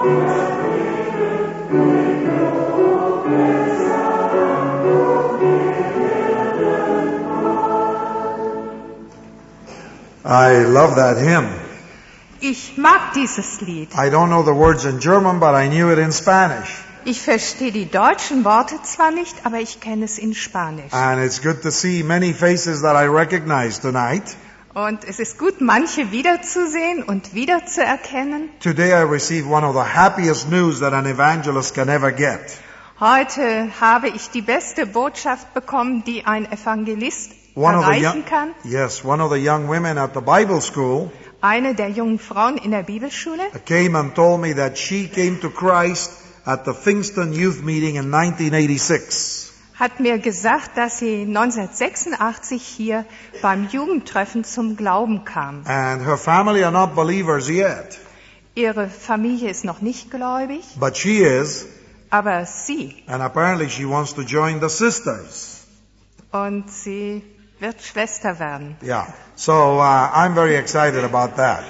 I love that hymn. Ich mag dieses Lied. I don't know the words in German, but I knew it in Spanish. Ich verstehe die deutschen Worte zwar nicht, aber ich kenne es in Spanisch. And it's good to see many faces that I recognize tonight. Und es ist gut, manche wiederzusehen und wiederzuerkennen. Today I received one of the happiest news that an evangelist can ever get. Heute habe ich die beste Botschaft bekommen, die ein Evangelist erreichen kann. Yes, one of the young women at the Bible school Eine der jungen Frauen in der Bibelschule came and told me that she came to Christ at the Pfingsten Youth Meeting in 1986. hat mir gesagt, dass sie 1986 hier beim Jugendtreffen zum Glauben kam. And her family are not believers yet, Ihre Familie ist noch nicht gläubig, but she is, aber sie. and apparently she wants to join the sisters. Und sie wird Schwester werden. Yeah, so I'm very excited about that.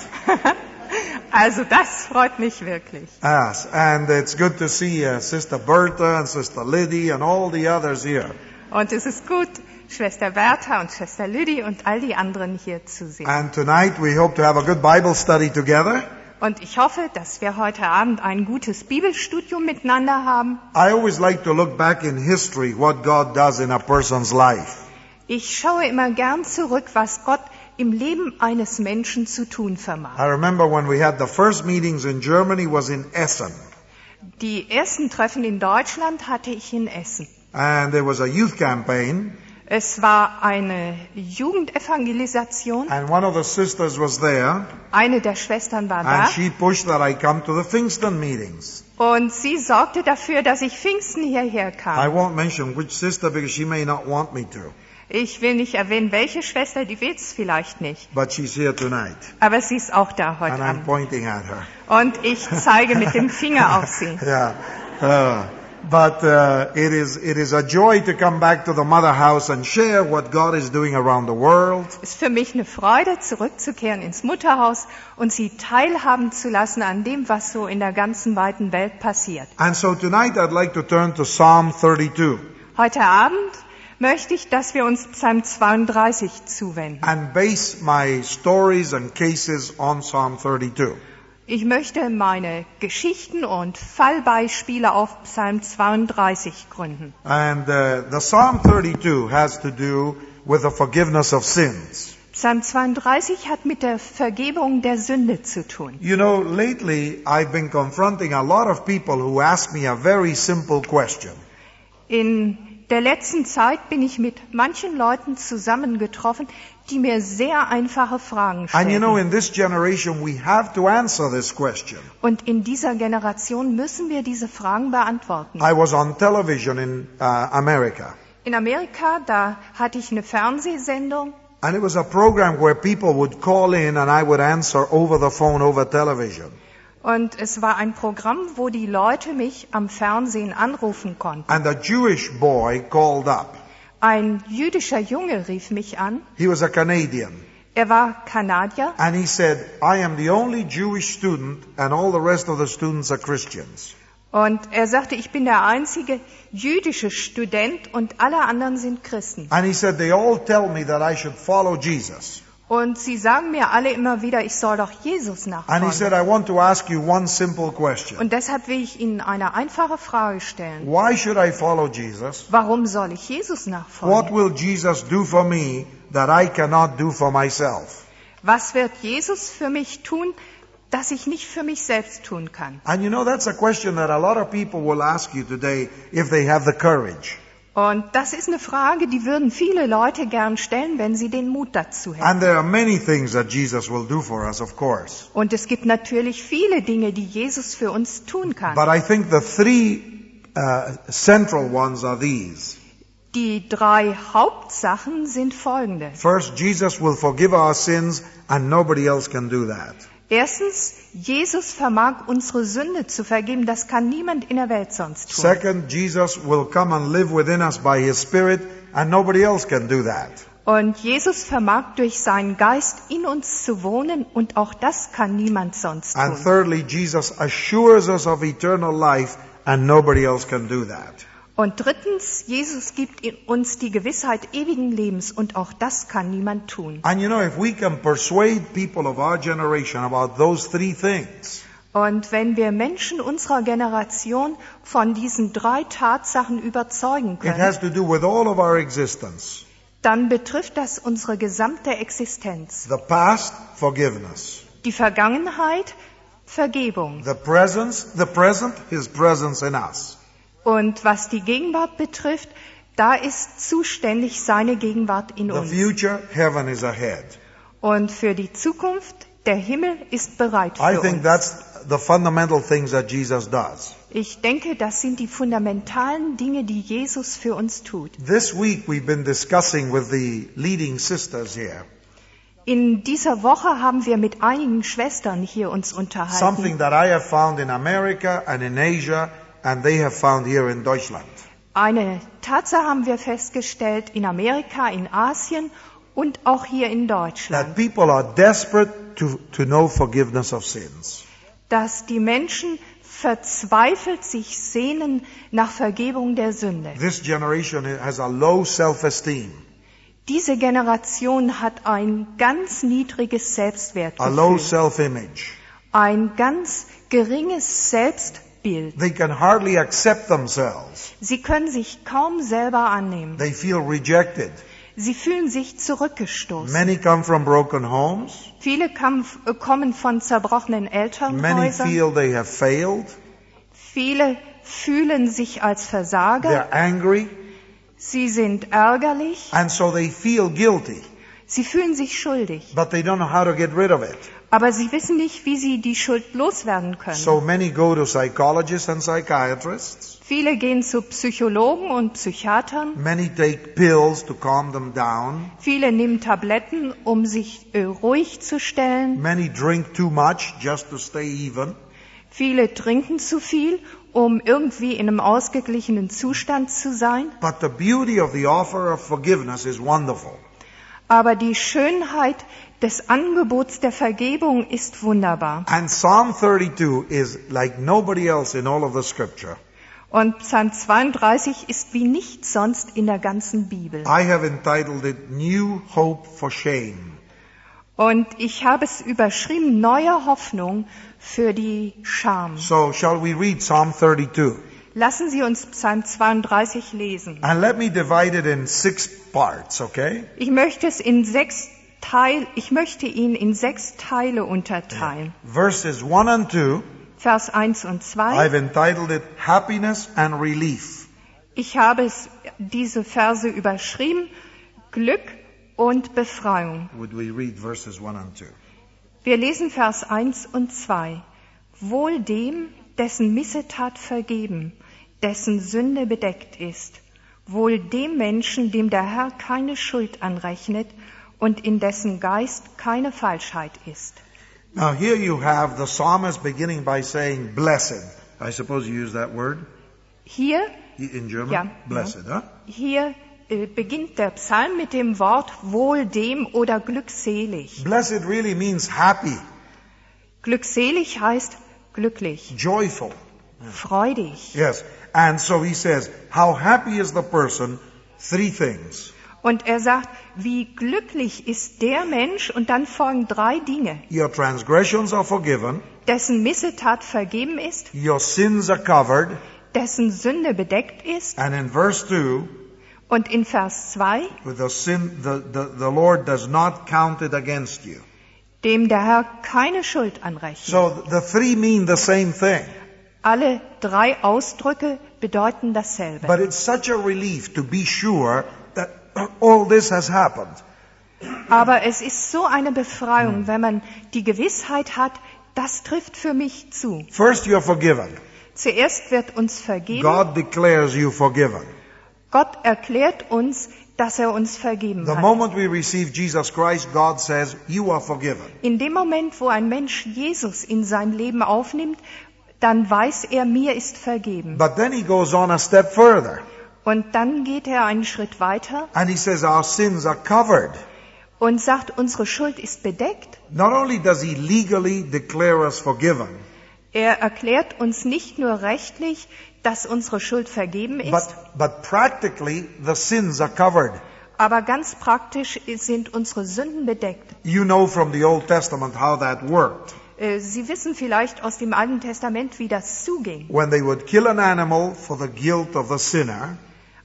Also das freut mich wirklich. Yes, and it's good to see Sister Bertha and Sister Liddy and all the others here. Und es ist gut, Schwester Bertha und Schwester Lydie und all die anderen hier zu sehen. And tonight we hope to have a good Bible study together. Und ich hoffe, dass wir heute Abend ein gutes Bibelstudium miteinander haben. I always like to look back in history what God does in a person's life. Ich schaue immer gern zurück, was Gott im Leben eines Menschen zu tun vermag. I remember when we had the first meetings in Germany was in Essen. Die ersten Treffen in Deutschland hatte ich in Essen. And there was a youth campaign. Es war eine Jugendevangelisation. And one of the sisters was there. Eine der Schwestern war da. And she pushed that I come to the Pfingsten meetings. Und sie sorgte dafür, dass ich Pfingsten hierher I kam. won't mention which sister because she may not want me to. Ich will nicht erwähnen, welche Schwester, die will es vielleicht nicht. But she's here tonight. Aber sie ist auch da heute And I'm Abend. pointing at her. Und ich zeige mit dem Finger auf sie. Yeah. But it is a joy to come back to the mother house and share what God is doing around the world. Es ist für mich eine Freude, zurückzukehren ins Mutterhaus und sie teilhaben zu lassen an dem, was so in der ganzen weiten Welt passiert. And so tonight I'd like to turn to Psalm 32 Heute Abend möchte ich, dass wir uns Psalm 32 zuwenden. and base my stories and cases on Psalm 32. Ich möchte meine Geschichten und Fallbeispiele auf Psalm 32 gründen. And the Psalm 32 has to do with the forgiveness of sins. Psalm 32 hat mit der Vergebung der Sünde zu tun. You know, lately I've been confronting a lot of people who ask me a very simple question. In der letzten Zeit bin ich mit manchen Leuten zusammengetroffen, die mir sehr einfache Fragen And you know, stellen. in this generation we have to answer this question. Und in dieser Generation müssen wir diese Fragen beantworten. I was on television in America. In Amerika, da hatte ich eine Fernsehsendung. And it was a program where people would call in and I would answer over the phone, over television. Und es war ein Programm, wo die Leute mich am Fernsehen anrufen konnten. And a Jewish boy called up. Ein jüdischer Junge rief mich an. He was a Canadian. Er war Kanadier. And he said, I am the only Jewish student and all the rest of the students are Christians. Und er sagte, ich bin der einzige jüdische Student und alle anderen sind Christen. And he said, they all tell me that I should follow Jesus. Und sie sagen mir alle immer wieder, ich soll doch Jesus And he said, nachfolgen. I want to ask you one simple question. Und deshalb will ich Ihnen eine einfache Frage stellen. Why should I follow Jesus? Warum soll ich Jesus What nachfolgen? will Jesus do for me that I cannot do for myself? Was wird Jesus für mich tun, das ich nicht für mich selbst tun kann? And you know, that's a question that a lot of people will ask you today if they have the courage. Und das ist eine Frage, die würden viele Leute gern stellen, wenn sie den Mut dazu hätten. And there are many things that Jesus will do for us, of course. Und es gibt natürlich viele Dinge, die Jesus für uns tun kann. But I think the three central ones are these. Die 3 Hauptsachen sind folgende. First, Jesus will forgive our sins and nobody else can do that. Erstens, Jesus vermag unsere Sünde zu vergeben. Das kann niemand in der Welt sonst tun. Second, Jesus will come and live within us by His Spirit and nobody else can do that. Und Jesus vermag durch seinen Geist in uns zu wohnen und auch das kann niemand sonst And tun. thirdly, Jesus assures us of eternal life and nobody else can do that. Und drittens, Jesus gibt uns die Gewissheit ewigen Lebens und auch das kann niemand tun. And you know, if we can persuade people of our generation about those three things, Und wenn wir Menschen unserer Generation von diesen 3 Tatsachen überzeugen it können, has to do with all of our existence. dann betrifft das unsere gesamte Existenz. The past, forgiveness. Die Vergangenheit, Vergebung. The present, His presence in us. Und was die Gegenwart betrifft, da ist zuständig seine Gegenwart in The uns. future, heaven is ahead. Und für die Zukunft, der Himmel ist bereit I für think uns. that's the fundamental things that Jesus does. Ich denke, das sind die fundamentalen Dinge, die Jesus für uns tut. This week we've been discussing with the leading sisters here In dieser Woche haben wir mit einigen Schwestern hier uns unterhalten. something that I have found in America and in Asia and they have found here in Deutschland. Eine Tatsache haben wir festgestellt in Amerika, in Asien und auch hier in Deutschland, That people are desperate to know forgiveness of sins. dass die Menschen verzweifelt sich sehnen nach Vergebung der Sünde. This generation has a low self-esteem, Diese Generation hat ein ganz niedriges a low Selbstwertgefühl, self-image. ein ganz geringes Selbstbild. They can hardly accept themselves. Sie können sich kaum selber annehmen. They feel rejected. Sie fühlen sich zurückgestoßen. Many come from broken homes. Viele kommen von zerbrochenen Many Elternhäusern. feel they have failed. Viele fühlen sich als Versager. They're angry. Sie sind ärgerlich. And so they feel guilty. Sie fühlen sich schuldig. But they don't know how to get rid of it. Aber sie wissen nicht, wie sie die Schuld loswerden können. So many go to psychologists and psychiatrists. Viele gehen zu Psychologen und Psychiatern. Many take pills to calm them down. Viele nehmen Tabletten, um sich ruhig zu stellen. Many drink too much just to stay even. Viele trinken zu viel, um irgendwie in einem ausgeglichenen Zustand zu sein. But the beauty of the offer of forgiveness is wonderful. Aber die Schönheit des Angebots der Vergebung ist wunderbar. And Psalm 32 is like nobody else in all of the scripture. Und Psalm 32 ist wie nichts sonst in der ganzen Bibel. I have entitled it New Hope for Shame. Und ich habe es überschrieben, neue Hoffnung für die Scham. So shall we read Psalm 32? Lassen Sie uns Psalm 32 lesen. And let me divide it in 6 parts, okay? Ich möchte ihn in 6 Teile unterteilen. Verses 1 and 2, Vers 1 und 2. I've entitled it Happiness and Relief. Ich habe diese Verse überschrieben, Glück und Befreiung. Would we read verses 1 and 2? Wir lesen Vers 1 und 2. Wohl dem, dessen Missetat vergeben, dessen Sünde bedeckt ist. Wohl dem Menschen, dem der Herr keine Schuld anrechnet und in dessen Geist keine Falschheit ist. Now here you have the psalmist beginning by saying blessed. I suppose you use that word Hier, in German? Ja. Blessed, huh? hier beginnt der Psalm mit dem Wort wohl dem oder glückselig. Blessed really means happy, Glückselig heißt glücklich, joyful. freudig. Yes. And so he says, how happy is the person? 3 things. Und er sagt, wie glücklich ist der Mensch, und dann folgen 3 Dinge. Your transgressions are forgiven. Dessen Missetat vergeben ist, Your sins are covered. dessen Sünde bedeckt ist. And in verse 2, Und in Vers 2, with the Lord does not count it against you. dem der Herr keine Schuld anrechnet. So the 3 mean the same thing. Alle 3 Ausdrücke bedeuten dasselbe. But it's such a relief to be sure that all this has happened. Aber es ist so eine Befreiung, wenn man die Gewissheit hat, das trifft für mich zu. First, you're forgiven. Zuerst wird uns vergeben. God declares you forgiven. Gott erklärt uns, dass er uns vergeben The hat. moment we receive Jesus Christ, God says, you are forgiven. In dem Moment, wo ein Mensch Jesus in sein Leben aufnimmt, dann weiß er, mir ist vergeben. But then he goes on a step further. Und dann geht er einen Schritt weiter and he says our sins are covered. und sagt, unsere Schuld ist bedeckt. Not only does he legally declare us forgiven, Er erklärt uns nicht nur rechtlich, dass unsere Schuld vergeben ist, but practically the sins are covered. aber ganz praktisch sind unsere Sünden bedeckt. You know from the Old Testament how that worked. Sie wissen vielleicht aus dem Alten Testament, wie das zuging. When they would kill an animal for the guilt of the sinner,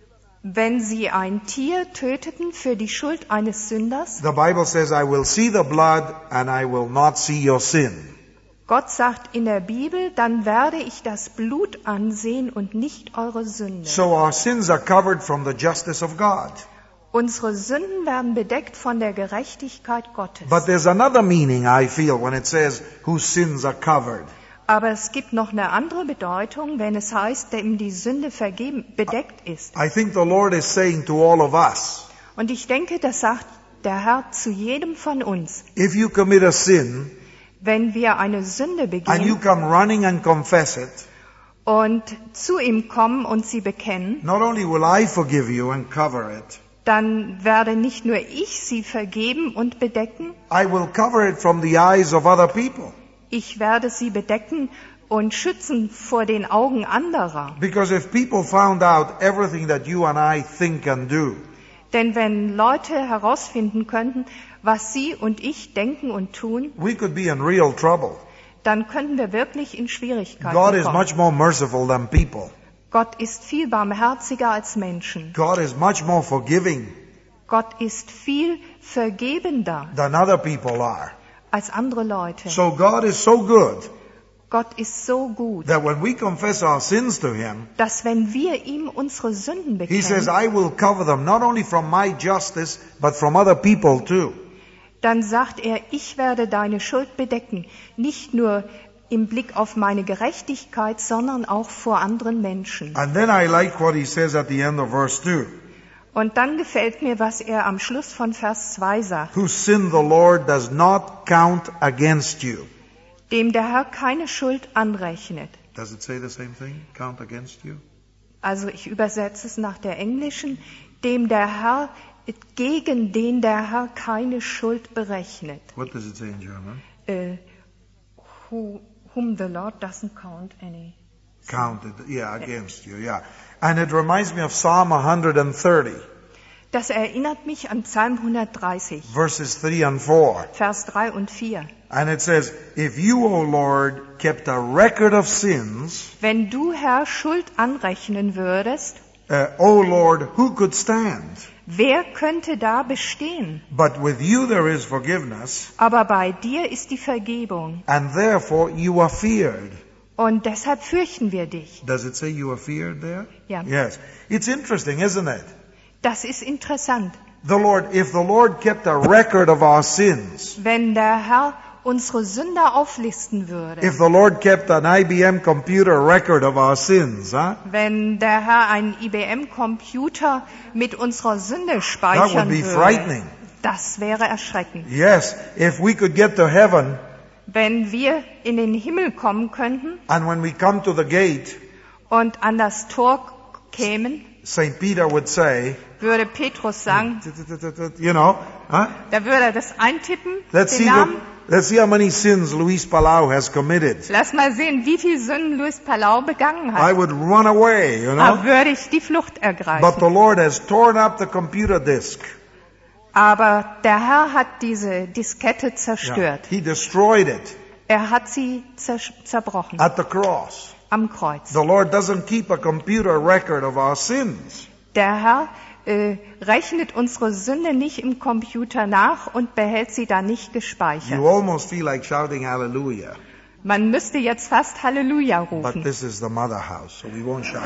Wenn sie ein Tier töteten für die Schuld eines Sünders, the Bible says, I will see the blood and I will not see your sin. Gott sagt in der Bibel, dann werde ich das Blut ansehen und nicht eure Sünde. So our sins are covered from the justice of God. Unsere Sünden werden bedeckt von der Gerechtigkeit Gottes. But there's another meaning, I feel, when it says, whose sins are covered. Aber es gibt noch eine andere Bedeutung, wenn es heißt, dem die Sünde bedeckt ist. I think the Lord is saying to all of us, Und ich denke, das sagt der Herr zu jedem von uns. if you commit a sin Wenn wir eine Sünde and you begehen come running and confess it, und zu ihm kommen und sie bekennen, not only will I forgive you and cover it, dann werde nicht nur ich sie vergeben und bedecken, I will cover it from the eyes of other people. ich werde sie bedecken und schützen vor den Augen anderer. Because if people found out everything that you and I think and do, Denn wenn Leute herausfinden könnten, was sie und ich denken und tun, we could be in real trouble. dann könnten wir wirklich in Schwierigkeiten God is kommen. much more merciful than people. Gott ist viel barmherziger als Menschen. God is much more forgiving Gott ist viel vergebender than other people are. als andere Leute. So God is so good Gott ist so gut, that when we confess our sins to Him, dass wenn wir ihm unsere Sünden He says, bekennen, I will cover them not only from my justice, but from other people too. dann sagt er, ich werde deine Schuld bedecken, nicht nur im Blick auf meine Gerechtigkeit, sondern auch vor anderen Menschen. And then I like what He says at the end of verse 2. Und dann gefällt mir, was er am Schluss von Vers 2 sagt. Whose sin the Lord does not count against you. Dem der Herr keine Schuld anrechnet. Does it say the same thing? Count against you? Also ich übersetze es nach der englischen, gegen den der Herr keine Schuld berechnet. What does it say in German? Whom the Lord doesn't count any. Counted, yeah, against you, yeah. And it reminds me of Psalm 130, Das erinnert mich an Psalm 130, verses 3 and 4. Vers 3 und 4. And it says, if you, O Lord, kept a record of sins, Wenn du, Herr, Schuld anrechnen würdest, O Lord, who could stand? wer könnte da bestehen? But with you there is forgiveness, Aber bei dir ist die Vergebung. and therefore you are feared. Und deshalb fürchten wir dich. Does it say you are feared there? Ja. Yes. It's interesting, isn't it? Das ist interessant. If the Lord kept a record of our sins, Wenn der Herr unsere Sünder auflisten würde, if the Lord kept an IBM computer record of our sins, wenn der Herr einen IBM-Computer mit unserer Sünde that would speichern be würde, frightening. das wäre erschreckend. Yes, if we could get to heaven, Wenn wir in den Himmel kommen könnten and when we come to the gate, und an das Tor kämen, St. Peter would say, würde Petrus sagen, you know, da würde er das eintippen, let's den see, Namen. let's see how many sins Luis Palau has committed. Lass mal sehen, wie viel Sünden Luis Palau begangen I hat. would run away, you Da know. würde ich die Flucht But ergreifen. the Lord has torn up the computer disk. Aber der Herr hat diese Diskette Yeah. zerstört. He destroyed it Er hat sie zerbrochen at the cross. am Kreuz. The Lord doesn't keep a computer record of our sins. Der Herr rechnet unsere Sünde nicht im Computer nach und behält sie da nicht gespeichert. You almost feel like shouting hallelujah. Man müsste jetzt fast Halleluja But rufen. this is the mother house, so we won't shout.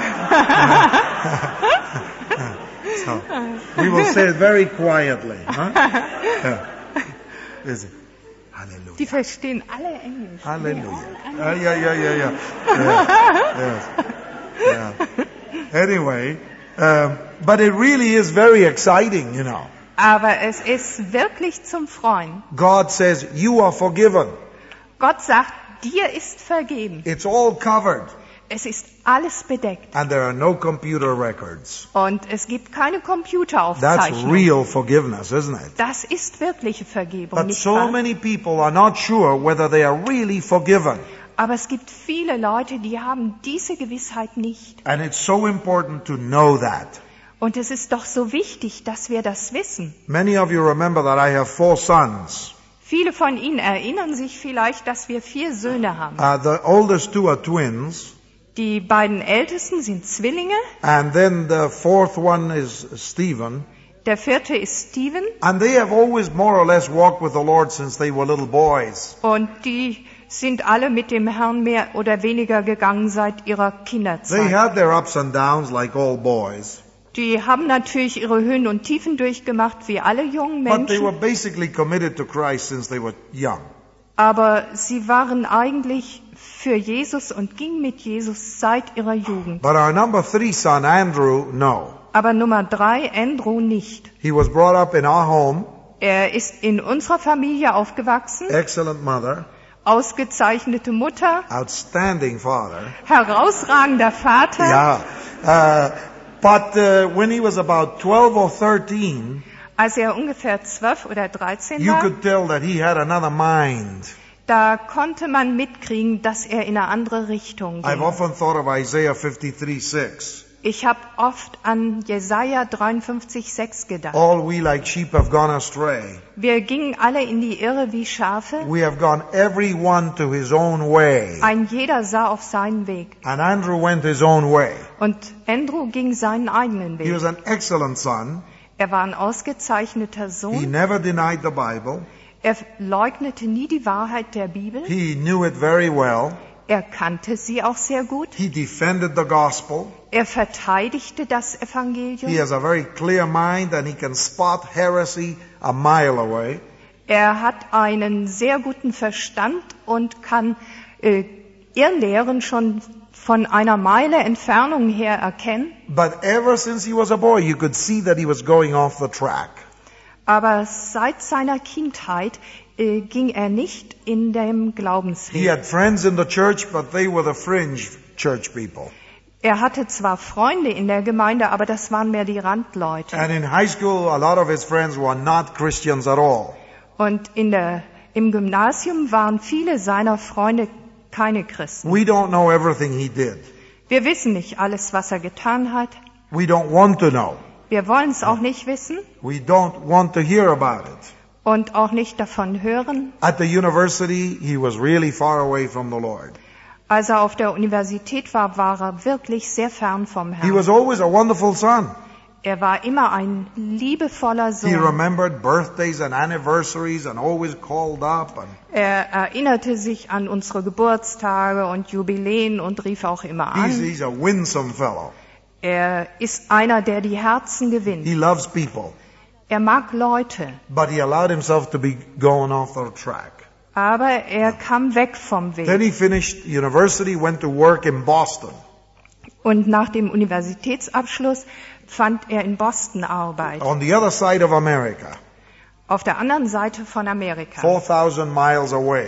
So, we will say it very quietly. Huh? Yeah. Is it? Hallelujah. Die verstehen alle Englisch. Hallelujah. Yeah. Yes. Yeah. Anyway, but it really is very exciting, you know. Aber es ist wirklich zum Freuen. God says, you are forgiven. Gott sagt, dir ist vergeben. It's all covered. es ist alles bedeckt. And there are no computer records. Und es gibt keine That's Computeraufzeichnung. real forgiveness, isn't it? Das ist wirkliche Vergebung, But nicht so wahr? many people are not sure whether they are really forgiven. Aber es gibt viele Leute, die haben diese Gewissheit nicht. And it's so important to know that. Und es ist doch so wichtig, dass wir das wissen. Many of you remember that I have 4 sons. Viele von Ihnen erinnern sich vielleicht, dass wir 4 Söhne haben. The oldest 2 are twins. Die beiden Ältesten sind Zwillinge, And then the 4th one is Stephen. der 4. ist Stephen And they have always more or less walked with the Lord since they were little boys. und die sind alle mit dem Herrn mehr oder weniger gegangen seit ihrer They Kinderzeit. had their ups and downs like all boys. Die haben natürlich ihre Höhen und Tiefen durchgemacht, wie alle jungen But they were Menschen, basically committed to Christ since they were young. aber sie waren eigentlich für Jesus und gingen mit Jesus seit ihrer Jugend. But our number 3 son, Andrew, no. Aber Nummer 3, Andrew, nicht. He was brought up in our home. Er ist in unserer Familie aufgewachsen, Excellent mother. ausgezeichnete Mutter, Outstanding father. herausragender Vater. Yeah. But when he was about 12 or 13, Als er ungefähr 12 oder 13 you war, could tell that he had another mind. da konnte man mitkriegen, dass er in eine andere Richtung I've ging. often thought of Isaiah 53:6. Ich habe oft an Jesaja 53,6 gedacht. All we like sheep have gone astray. Wir gingen alle in die Irre wie Schafe. We have gone every one to his own way. Ein jeder sah auf seinen Weg. And Andrew went his own way. Und Andrew ging seinen eigenen He was Weg. an excellent son. Er war ein ausgezeichneter He Sohn. never denied the Bible. Er leugnete nie die Wahrheit der Bibel. He knew it very well. Er kannte sie auch sehr gut. He defended the gospel. Er verteidigte das He Evangelium. has a very clear mind and he can spot heresy a mile away. Er hat einen sehr guten Verstand und kann Irrlehren schon von einer Meile Entfernung her erkennen. But ever since he was a boy, you could see that he was going off the track. Aber seit seiner Kindheit ging er nicht in dem He Glaubensweg. had friends in the church, but they were the fringe church people. Er hatte zwar Freunde in der Gemeinde, aber das waren mehr die Randleute. And in high school, a lot of his friends were not Christians at all. Und im Gymnasium waren viele seiner Freunde keine Christen. We don't know everything he did. Wir wissen nicht alles, was er getan hat. We don't want to know. Wir wollen es auch nicht wissen We don't want to hear about it. und auch nicht davon hören. At the university, he was really far away from the Lord. Als er auf der Universität war, war er wirklich sehr fern vom He was Herrn. always a wonderful son. Er war immer ein liebevoller He Sohn. remembered birthdays and anniversaries and always called up. And Er erinnerte sich an unsere Geburtstage und Jubiläen und rief auch immer an. he's a winsome fellow. Er ist einer, der die Herzen He gewinnt. loves people. Er mag Leute, But he allowed himself to be going off the track. aber er kam weg vom Then Weg. he finished university, went to work in Boston. Und nach dem Universitätsabschluss fand er in Boston Arbeit. On the other side of America, Auf der anderen Seite von Amerika. 4,000 miles away.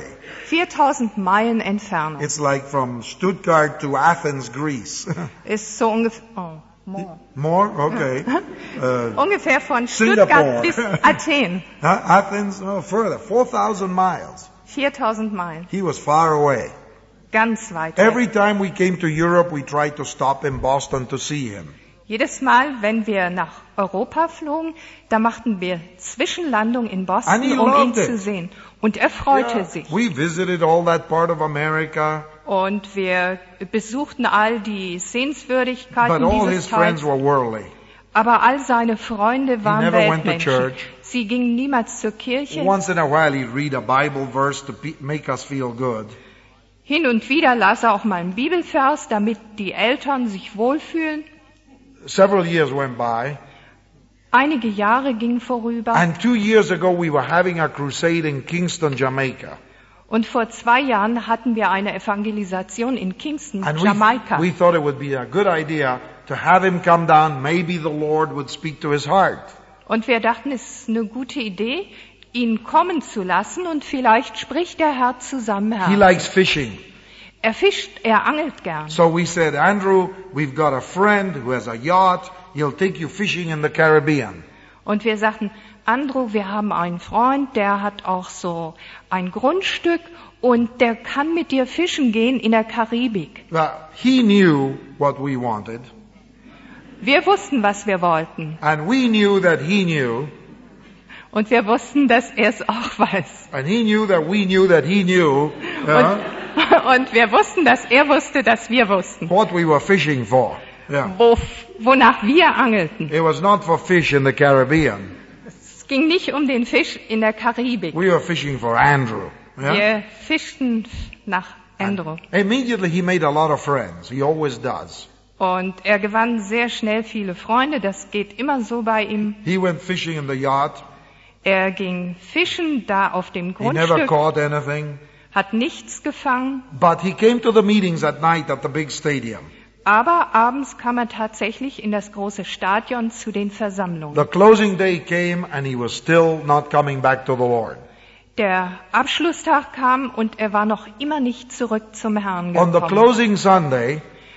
4000 Meilen Entfernung. It's like from Stuttgart to Athens, Greece. Ist so ungefähr, More? Okay. ungefähr von Singapore. Stuttgart bis Athen. Athens, no, further. 4,000 miles. 4000 Meilen. He was far away. Ganz weit Every weg. time we came to Europe, we tried to stop in Boston to see him. Jedes Mal, wenn wir nach Europa flogen, da machten wir Zwischenlandung in And he Boston, um ihn loved it. zu sehen. Und er freute Yeah. sich. We visited all that part of America, Und wir besuchten all die but Sehenswürdigkeiten all his dieses friends Teils. were worldly. Aber all seine Freunde waren never went to Weltmenschen. church. Sie gingen niemals zur Kirche. Once in a while, he'd read a Bible verse to make us feel good. Hin und wieder las er auch mal einen Bibelvers, damit die Eltern sich wohlfühlen. Several years went by, Einige Jahre gingen vorüber. and 2 years ago, we were having a crusade in Kingston, Jamaica. Und vor 2 Jahren hatten wir eine Evangelisation in Kingston, And Jamaika. we thought it would be a good idea to have him come down. Maybe the Lord would speak to his heart. Und wir dachten, es ist eine gute Idee, ihn kommen zu lassen und vielleicht spricht der Herr zu seinem He Herrn. likes fishing. er angelt gern. So we said, Andrew, we've got a friend who has a yacht. He'll take you fishing in the Caribbean. Und wir sagten, Andrew, wir haben einen Freund, der hat auch so ein Grundstück und der kann mit dir fischen gehen in der Karibik. He knew what we wanted. Wir wussten, was wir wollten. And we knew that he knew. Und wir wussten, dass er es auch weiß. And he knew that we knew that he knew. Und wir wussten, dass er wusste, dass wir wussten. What we were fishing for. Yeah. Wonach wir angelten. It was not for fish in the Caribbean. Es ging nicht um den Fisch in der Karibik. We were fishing for Andrew. Yeah? Wir fischten nach Andrew. And immediately he made a lot of friends. He always does. Und er gewann sehr schnell viele Freunde. Das geht immer so bei ihm. He went fishing in the yacht. Er ging fischen da auf dem He never Grundstück, caught anything. hat nichts gefangen. But he came to the meetings at night at the big stadium. Aber abends kam er tatsächlich in das große Stadion zu den Versammlungen. The closing day came and he was still not coming back to the Lord. Der Abschlusstag kam und er war noch immer nicht zurück zum Herrn On the gekommen. closing Sunday,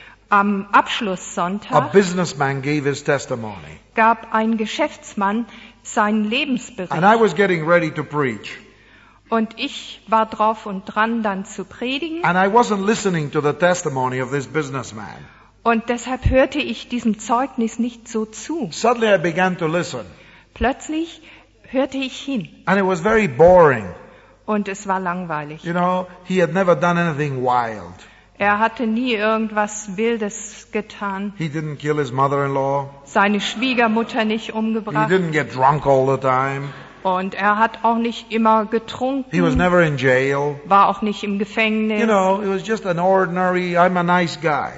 Am a Abschlusssonntag businessman gave his testimony. gab ein Geschäftsmann seinen Lebensbericht. And I was getting ready to preach. Und ich war drauf und dran, dann zu predigen. And I wasn't listening to the testimony of this businessman. Und deshalb hörte ich diesem Zeugnis nicht so zu. Suddenly I began to listen. Plötzlich hörte ich hin. And it was very boring. Und es war langweilig. You know, he had never done anything wild. Er hatte nie irgendwas Wildes getan. He didn't kill his mother-in-law. Seine Schwiegermutter nicht He umgebracht. didn't get drunk all the time. Und er hat auch nicht immer He was getrunken. never in jail. War auch nicht im Gefängnis. You know, it was just an ordinary, I'm a nice guy.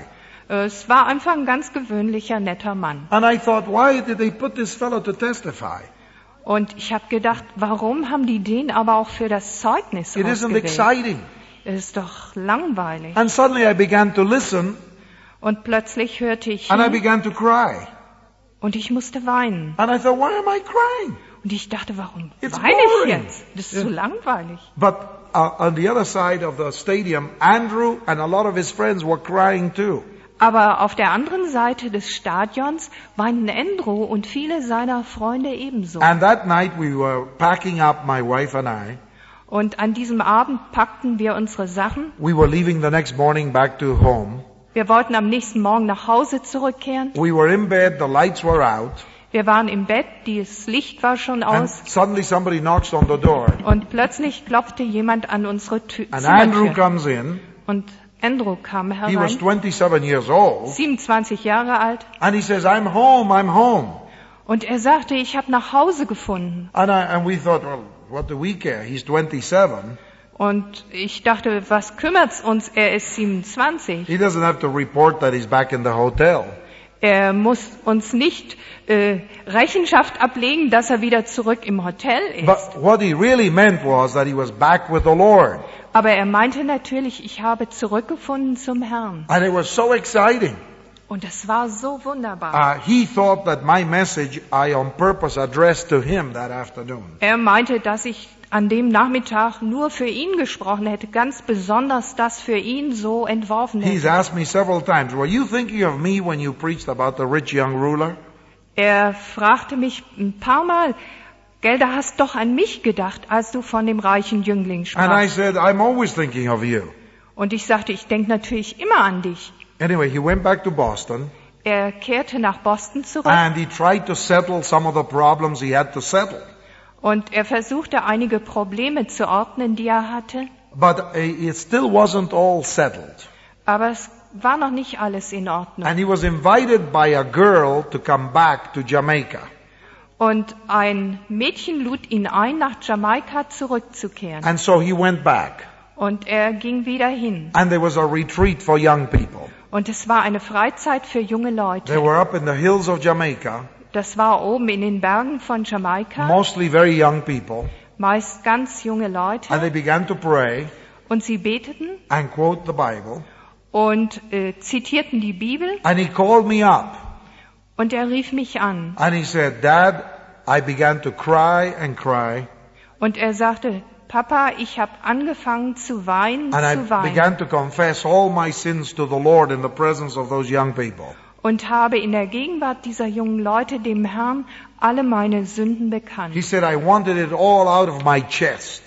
Es war einfach ein ganz gewöhnlicher, netter Mann. And I thought, why did they put this fellow to testify? Und ich habe gedacht, warum haben die den aber auch für das Zeugnis It isn't ausgewählt? exciting. Es ist doch langweilig. And suddenly I began to listen Und plötzlich hörte ich and I hin began to cry. und ich musste weinen. And I thought, why am I crying? Und ich dachte, warum It's weine ich boring. jetzt? Das ist so langweilig. But on the other side of the stadium, Andrew and a lot of his friends were crying too. Aber auf der anderen Seite des Stadions weinten Andrew und viele seiner Freunde ebenso. And that night we were packing up, my wife and I. Und an diesem Abend packten wir unsere Sachen. We were leaving the next morning back to home. Wir wollten am nächsten Morgen nach Hause zurückkehren. We were in bed, the lights were out. Wir waren im Bett, das Licht war schon And aus. suddenly somebody knocks on the door. Und plötzlich klopfte jemand an unsere And Andrew Zimmertür. comes in. Und Andrew kam He was herein, 27 years old. 27 Jahre alt. And he says, I'm home, I'm home. Und er sagte, ich habe nach Hause gefunden. And we thought, well, what do we care? He's 27. Und ich dachte, was kümmert's uns? Er ist 27. He doesn't have to report that he's back in the hotel. Er muss uns nicht Rechenschaft ablegen, dass er wieder zurück im Hotel ist. But what he really meant was that he was back with the Lord. Aber er meinte natürlich, ich habe zurückgefunden zum Herrn. And it was so exciting. Und es war so wunderbar. He thought that my message I on purpose addressed to him that afternoon. Er meinte, dass ich an dem Nachmittag nur für ihn gesprochen hätte, ganz besonders das für ihn so entworfen He's hätte. asked me several times, were you thinking of me when you preached about the rich young ruler? Er fragte mich ein paar Mal, gell, da hast doch an mich gedacht, als du von dem reichen Jüngling And I sprachst. said, I'm always thinking of you. Und ich sagte, ich denke natürlich immer an dich. Anyway, he went back to Boston Er kehrte nach Boston zurück and he tried to settle some of the problems he had to settle. und er versuchte einige Probleme zu ordnen, die er hatte. But it still wasn't all settled. Aber es war noch nicht alles in Ordnung. And he was invited by a girl to come back to Jamaica. Und ein Mädchen lud ihn ein, nach Jamaika zurückzukehren. And so he went back. Und er ging wieder hin. And there was a retreat for young people. Und es war eine Freizeit für junge They Leute. were up in the hills of Jamaica, Das war oben in den Bergen von Jamaika, mostly very young people. meist ganz junge And Leute. they began to pray Und sie beteten and quote the Bible. und zitierten die Bibel. And he called me up. Und er rief mich an. And he said, Dad, I began to cry and cry. Und er sagte, Papa, ich habe angefangen zu weinen, And I zu weinen. began to confess all my sins to the Lord in the presence of those young people. Und habe in der Gegenwart dieser jungen Leute dem Herrn alle meine Sünden He bekannt. said, I wanted it all out of my chest.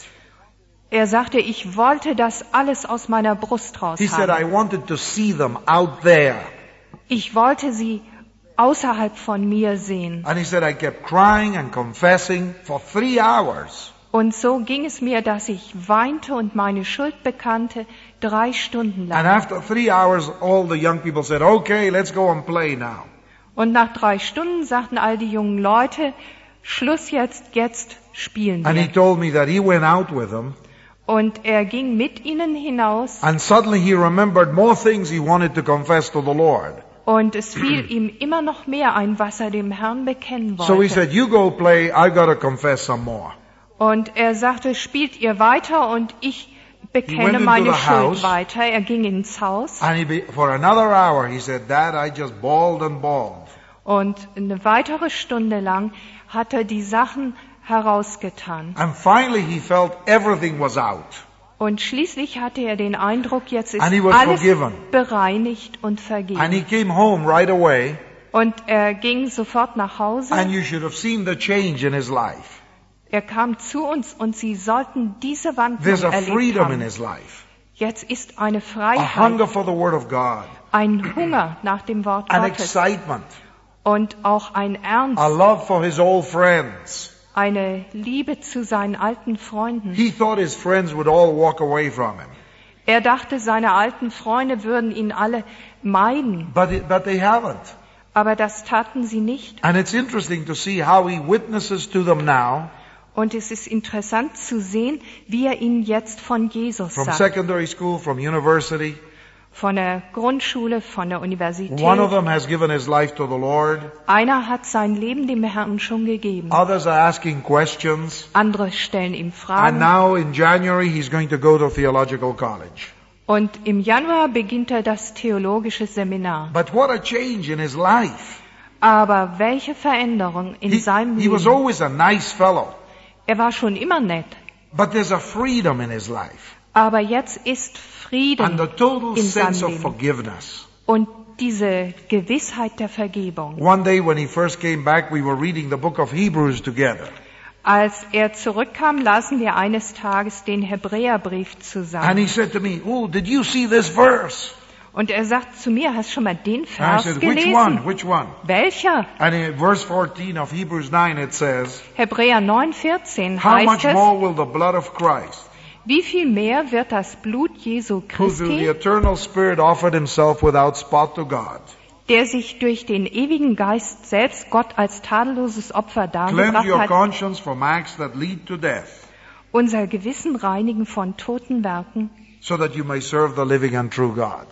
Er sagte, ich wollte das alles aus meiner Brust He said, I raushaben. wanted to see them out there. Ich wollte sie außerhalb von mir sehen. And he said, I kept crying and confessing for 3 hours. Und so ging es mir, dass ich weinte und meine Schuld bekannte, 3 Stunden And lang. after 3 hours, all the young people said, okay, let's go and play now. Und nach 3 Stunden sagten all die jungen Leute, Schluss jetzt spielen And he wir. told me that he went out with them. Und er ging mit ihnen hinaus And suddenly he remembered more things he wanted to confess to the Lord. und es fiel ihm immer noch mehr ein, was er dem Herrn bekennen So he wollte. said, you go play, I've got to confess some more. Und er sagte, spielt ihr weiter und ich He went bekenne into meine the Schuld house. weiter. Er ging ins Haus And for another hour, he said, Dad, I just bawled and bawled. und eine weitere Stunde lang hat er die Sachen herausgetan. And finally he felt everything was out. Und schließlich hatte er den Eindruck, jetzt ist And he was alles forgiven. bereinigt und And vergeben. he came home right away. Und er ging sofort nach Hause. And you should have seen the change in his life. Er kam zu uns und Sie sollten diese Wandlung There's a erlebt freedom in haben. his life. Jetzt ist eine A Freiheit, hunger for the Word of God. ein Hunger nach dem Wort An Gottes excitement. und auch ein Ernst, A love for his old friends. eine Liebe zu seinen alten Freunden. He thought his friends would all walk away from him. Er dachte, seine alten Freunde würden ihn alle meiden, But they haven't. aber das taten sie nicht. And it's interesting to see how he witnesses to them now. Und es ist interessant zu sehen, wie er ihnen jetzt von Jesus From sagt. secondary school, from university. Von der Grundschule, von der Universität. One of them has given his life to the Lord. Einer hat sein Leben dem Herrn schon gegeben. Others are asking questions. Andere stellen ihm And Fragen. now in January he's going to go to theological college. Und im Januar beginnt er das theologische Seminar. But what a change in his life. Aber welche Veränderung in seinem He was Leben. always a nice fellow. Er war schon immer nett. But there's a freedom in his life. Aber jetzt ist Frieden And the total in seinem sense of Leben. forgiveness. Und diese Gewissheit der Vergebung. One day when he first came back, we were reading the book of Hebrews together. Als er zurückkam, lasen wir eines Tages den Hebräerbrief And zusammen. he said to me, oh, did you see this verse? Und er sagt zu mir, hast du schon mal den And I Vers said, which gelesen? one? Which one? Welcher? And in verse 14 of Hebrews 9 it says, Hebräer 9,14 how much heißt es, more will the blood of Christ, wie viel mehr wird das Blut Jesu who through the Christi, eternal Spirit offered himself without spot to God, der sich durch den ewigen Geist selbst Gott als tadelloses Opfer cleanse dargebracht your hat, conscience from acts that lead to death, unser Gewissen reinigen von toten Werken, so that you may serve the living and true God.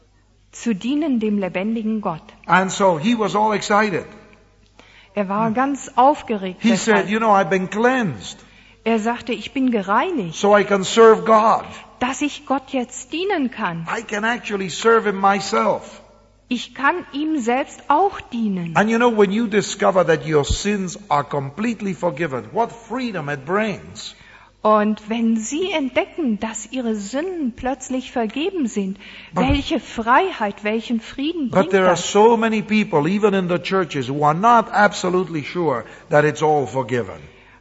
zu dienen dem lebendigen Gott. And so he was all excited. Er war ganz aufgeregt. He said, deshalb. you know, I've been cleansed, Er sagte, ich bin gereinigt, so I can serve God. dass ich Gott jetzt dienen kann. I can actually serve him myself. Ich kann ihm selbst auch dienen. And you know, when you discover that your sins are completely forgiven, what freedom it brings. Und wenn Sie entdecken, dass Ihre Sünden plötzlich vergeben sind, welche Freiheit, welchen Frieden But bringt there are das? so many people, even in the churches, who are not absolutely sure that it's all forgiven.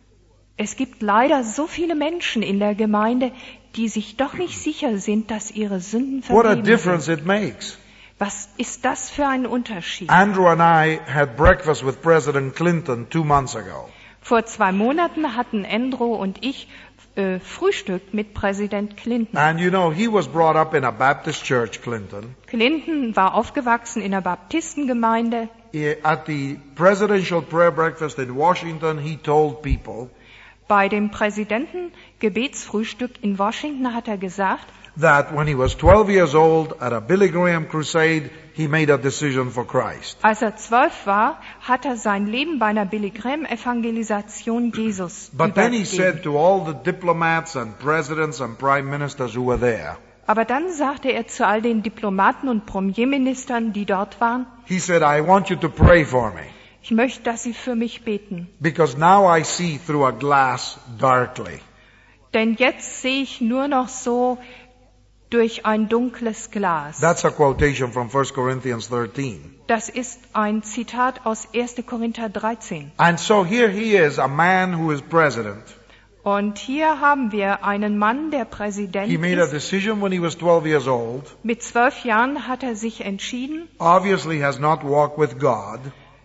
Es gibt leider so viele Menschen in der Gemeinde, die sich doch nicht sicher sind, dass ihre Sünden What a vergeben difference sind. it makes. Was ist das für ein Unterschied? Andrew and I had breakfast with President Clinton 2 months ago. Vor 2 Monaten hatten Andrew und ich Frühstück mit Präsident Clinton. And you know, he was brought up in a Baptist church, Clinton. Clinton war aufgewachsen in einer Baptistengemeinde. At the presidential prayer breakfast in Washington, he told people Bei dem Präsidenten-Gebetsfrühstück in Washington hat er gesagt, that when he was 12 years old at a Billy Graham crusade, he made a decision for Christ. als er 12 war, hat er sein Leben bei einer Billy Graham Evangelisation Jesus But then he übergeben. said to all the diplomats and presidents and prime ministers who were there, Aber dann sagte er zu all den Diplomaten und Premierministern, die dort waren, he said, I want you to pray for me, ich möchte, dass sie für mich beten. because now I see through a glass darkly. Denn jetzt sehe ich nur noch so durch ein dunkles Glas. That's a quotation from 1 Corinthians 13. Das ist ein Zitat aus 1. Korinther 13. And so here he is, a man who is president. Und hier haben wir einen Mann, der Präsident He made a ist. decision when he was 12 years old. Mit 12 Jahren hat er sich entschieden. Obviously has not walked with God.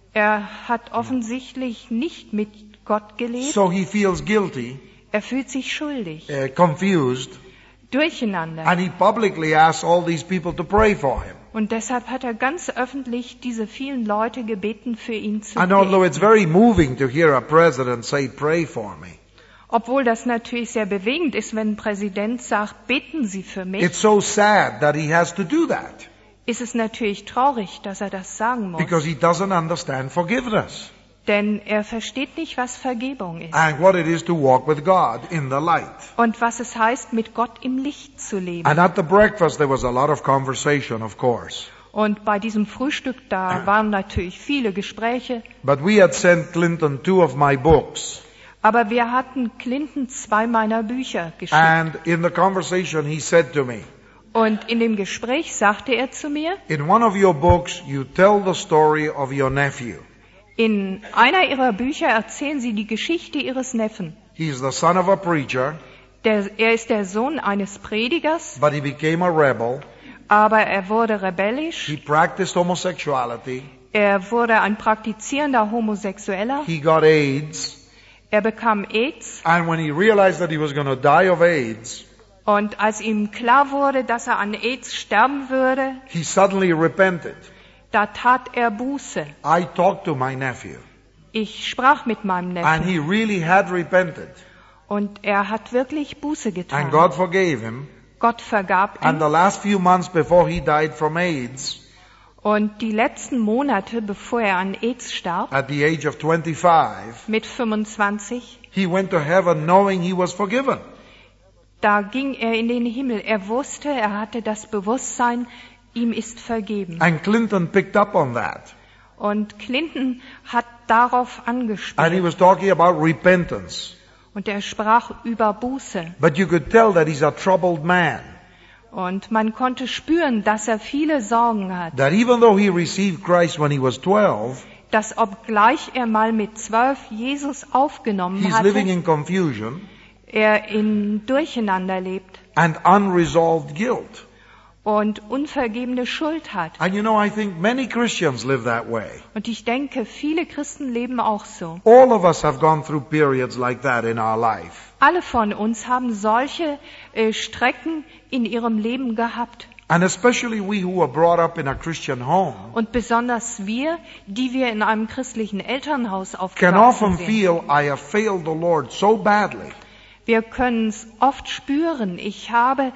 Er hat offensichtlich nicht mit Gott gelebt. So he feels guilty, Er fühlt sich schuldig, confused. durcheinander. And he publicly asks all these people to pray for him. Und deshalb hat er ganz öffentlich diese vielen Leute gebeten, für ihn zu And although beten. it's very moving to hear a president say, pray for me, Obwohl das natürlich sehr bewegend ist, wenn ein Präsident sagt, beten Sie für mich, it's so sad that he has to do that ist es natürlich traurig, dass er das sagen muss. because he doesn't understand forgiveness Denn er versteht nicht, was Vergebung ist and what it is to walk with God in the light. und was es heißt, mit Gott im Licht zu leben. And at the breakfast there was a lot of conversation, of course. Und bei diesem Frühstück, da waren natürlich viele Gespräche, But we had sent Clinton 2 of my books. aber wir hatten Clinton 2 meiner Bücher geschickt. And in the conversation he said to me, Und in dem Gespräch sagte er zu mir, in one of your books you tell the story of your nephew. in einer Ihrer Bücher erzählen Sie die Geschichte Ihres Neffen. He's the son of a preacher, Er ist der Sohn eines Predigers, but he became a rebel. aber er wurde rebellisch. He practiced homosexuality. Er wurde ein praktizierender Homosexueller. He got AIDS. Er bekam AIDS. And when he realized that he was going to die of AIDS, Und als ihm klar wurde, dass er an AIDS sterben würde, he suddenly repented. da tat er Buße. I talked to my nephew, Ich sprach mit meinem and Neffen he really had repented. und er hat wirklich Buße And getan. God forgave him. Gott vergab And ihm. the last few months before he died from AIDS, Und die letzten Monate, bevor er an AIDS starb, at the age of 25, mit 25, he went to heaven knowing he was forgiven. da ging er in den Himmel. Er wusste, er hatte das Bewusstsein, ihm ist vergeben. And Clinton picked up on that. Und Clinton hat darauf And he angespielt. was talking about repentance. Und er sprach über Buße. But you could tell that he's a troubled man. Und man konnte spüren, dass er viele Sorgen hat. That even though he received Christ when he was 12, Dass obgleich er mal mit 12 Jesus aufgenommen he's living hatte, in confusion er in Durcheinander lebt and unresolved guilt. und unvergebene Schuld hat. And you know, I think many Christians live that way. Und ich denke, viele Christen leben auch so. All of us have gone through periods like that in our life. Alle von uns haben solche Strecken in ihrem Leben gehabt. And especially we who were brought up in a Christian home Und besonders wir, die wir in einem christlichen Elternhaus can aufgewachsen often sind. feel I have failed the Lord so badly Wir können es oft spüren. habe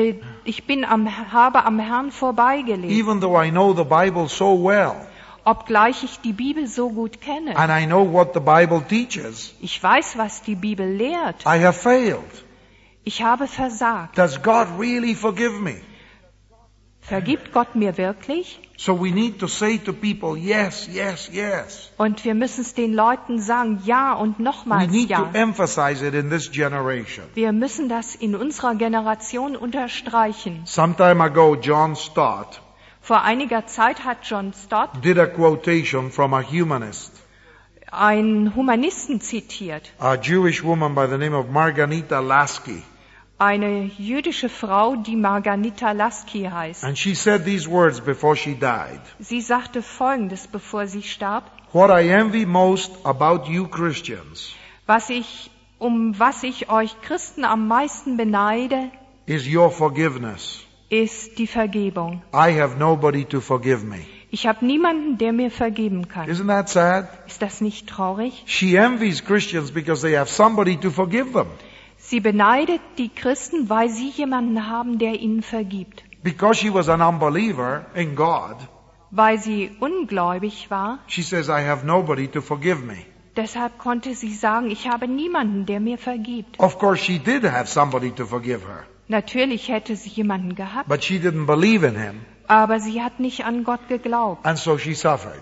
am Herrn vorbeigelebt, even though I know the Bible so well obgleich ich die Bibel so gut kenne. and I know what the Bible teaches. Ich weiß, was die Bibel lehrt. I have failed. Ich habe versagt. Does God really forgive me? Vergibt Gott mir wirklich? So we need to say to people, yes, yes, yes. Und wir müssen es den Leuten sagen, ja und We nochmals need to ja. emphasize it in this generation. Wir müssen das in unserer Generation unterstreichen. Some time ago, John Stott Vor einiger Zeit hat John Stott did a quotation from a humanist, einen Humanisten zitiert. a Jewish woman by the name of Marganita Lasky. Eine jüdische Frau, die Marganita Lasky heißt. And she said these words before she died. Sie sagte Folgendes, bevor sie starb. What I envy most about you Christians Was ich euch Christen am meisten beneide, is your forgiveness. ist die Vergebung. I have nobody to forgive me. Ich habe niemanden, der mir vergeben kann. Isn't that sad? Ist das nicht traurig? She envies Christians because they have somebody to forgive them. Sie beneidet die Christen, weil sie jemanden haben, der ihnen vergibt. Because she was an unbeliever in God, Weil sie ungläubig war, she says, I have nobody to forgive me. deshalb konnte sie sagen, ich habe niemanden, der mir vergibt. Of course, she did have somebody to forgive her, Natürlich hätte sie jemanden gehabt, but she didn't believe in him, aber sie hat nicht an Gott geglaubt. and so she suffered.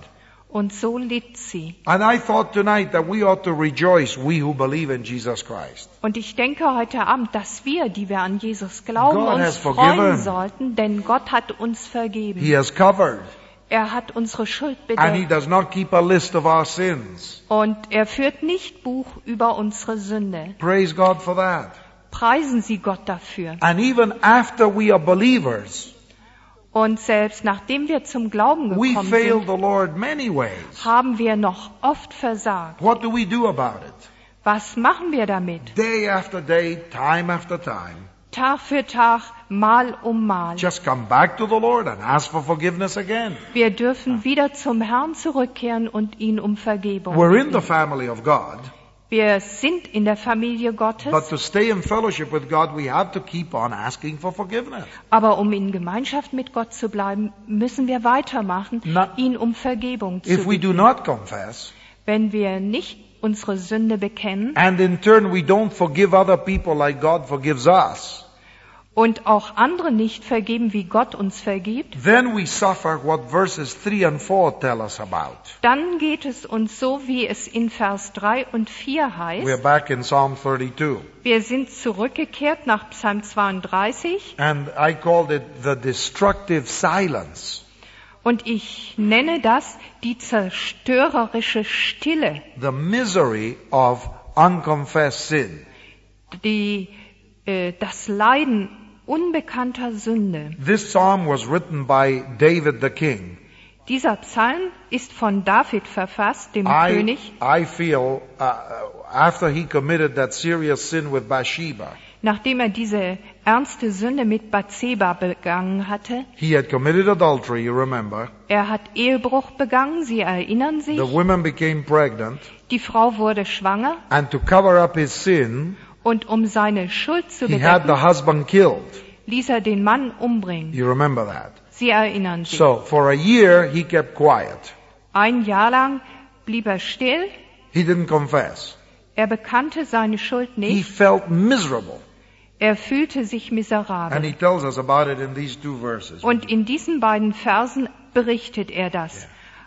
Und so litt sie. And I thought tonight that we ought to rejoice, we who believe in Jesus Christ. Und ich denke heute Abend, dass wir, die wir an Jesus glauben, God uns has freuen forgiven. sollten, denn Gott hat uns vergeben. He has covered. Er hat unsere Schuld And He bedeckt. does not keep a list of our sins. Und er führt nicht Buch über unsere Sünde. Praise God for that. Preisen Sie Gott dafür. And even after we are believers, Und selbst nachdem wir zum Glauben we gekommen fail sind, the Lord many ways. haben wir noch oft versagt. What do we do about it? Was machen wir damit? Day after day, time after time. Tag für Tag, Mal um Mal. Just come back to the Lord and ask for forgiveness again. Wir dürfen wieder zum Herrn zurückkehren und ihn um Vergebung We're in the bitten. family of God, Wir sind in der Familie Gottes, but to stay in fellowship with God, we have to keep on asking for forgiveness. aber um in Gemeinschaft mit Gott zu bleiben, müssen wir weitermachen, Na- ihn um Vergebung zu If we do bitten. not confess, Wenn wir nicht unsere Sünde bekennen and in turn we don't forgive other people like God forgives us, und auch andere nicht vergeben, wie Gott uns vergibt, then we suffer what verses 3 and 4 tell us about. dann geht es uns so, wie es in Vers 3 und 4 We're heißt. back in Psalm 32. Wir sind zurückgekehrt nach Psalm 32 And I called it the destructive silence. und ich nenne das die zerstörerische Stille, The misery of unconfessed sin. das Leiden unbekannter Sünde. This psalm was written by David the king. Dieser Psalm ist von David verfasst, dem I König, feel after he committed that serious sin with Bathsheba, nachdem er diese ernste Sünde mit Bathseba begangen hatte. he had committed adultery, you remember. Er hat Ehebruch begangen, Sie erinnern sich. The women became pregnant, Die Frau wurde schwanger and to cover up his sin, und um seine Schuld zu he had the bedecken, husband killed. ließ er den Mann umbringen. You remember that. Sie erinnern sich. So, for a year, he kept quiet. Ein Jahr lang blieb er still. He didn't confess. Er bekannte seine Schuld He nicht. felt miserable. Er fühlte sich And miserabel. he tells us about it in these two verses. Und in diesen beiden Versen berichtet er das.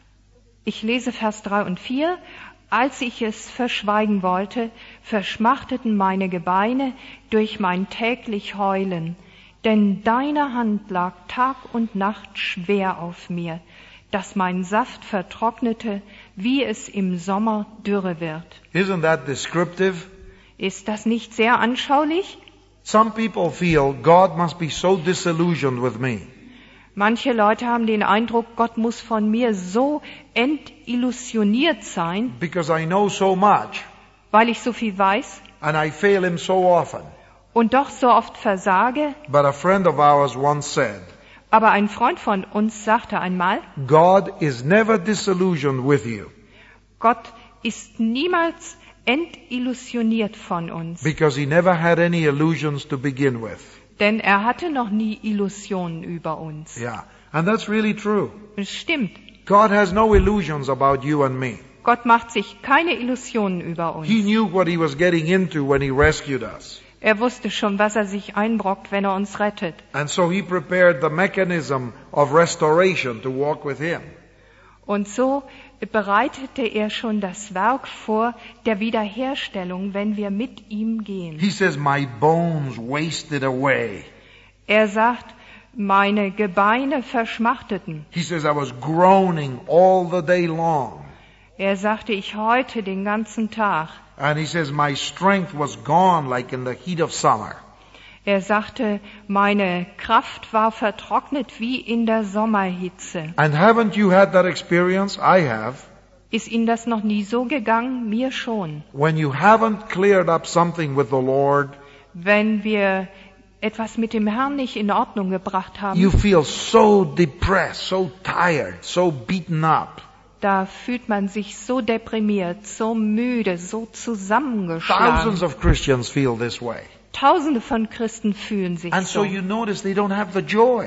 Ich lese Vers 3 und 4. Als ich es verschweigen wollte, verschmachteten meine Gebeine durch mein täglich Heulen. Denn deine Hand lag Tag und Nacht schwer auf mir, dass mein Saft vertrocknete, wie es im Sommer dürre wird. Isn't that descriptive? Ist das nicht sehr anschaulich? Some people feel God must be so disillusioned with me Manche Leute haben den Eindruck, Gott muss von mir so entillusioniert sein, because I know so much weil ich so viel weiß and I fail him so often. und doch so oft versage. But a friend of ours once said, Aber ein Freund von uns sagte einmal, God is never disillusioned with you Gott ist niemals entillusioniert von uns, because he never had any illusions to begin with. denn er hatte noch nie Illusionen über uns. Yeah. And that's really true. Es stimmt. God has no illusions about you and me. Gott macht sich keine Illusionen über uns. He knew what he was getting into when he rescued us. Er wusste schon, was er sich einbrockt, wenn er uns rettet. And so he prepared the mechanism of restoration to walk with him. Und so bereitete er schon das Werk vor der Wiederherstellung, wenn wir mit ihm gehen. He says, my bones wasted away. Er sagt, meine Gebeine verschmachteten. He says, I was groaning all the day long. Er sagte, ich heute den ganzen Tag. And he says, my strength was gone like in the heat of summer. Er sagte, meine Kraft war vertrocknet wie in der Sommerhitze. And haven't you had that experience? I have. Ist Ihnen das noch nie so gegangen? Mir schon. When you haven't cleared up something with the Lord, Wenn wir etwas mit dem Herrn nicht in Ordnung gebracht haben, you feel so depressed, so tired, so beaten up. da fühlt man sich so deprimiert, so müde, so Thousands zusammengeschlagen. of Christians feel this way. Tausende von Christen fühlen sich And so so. you notice they don't have the joy.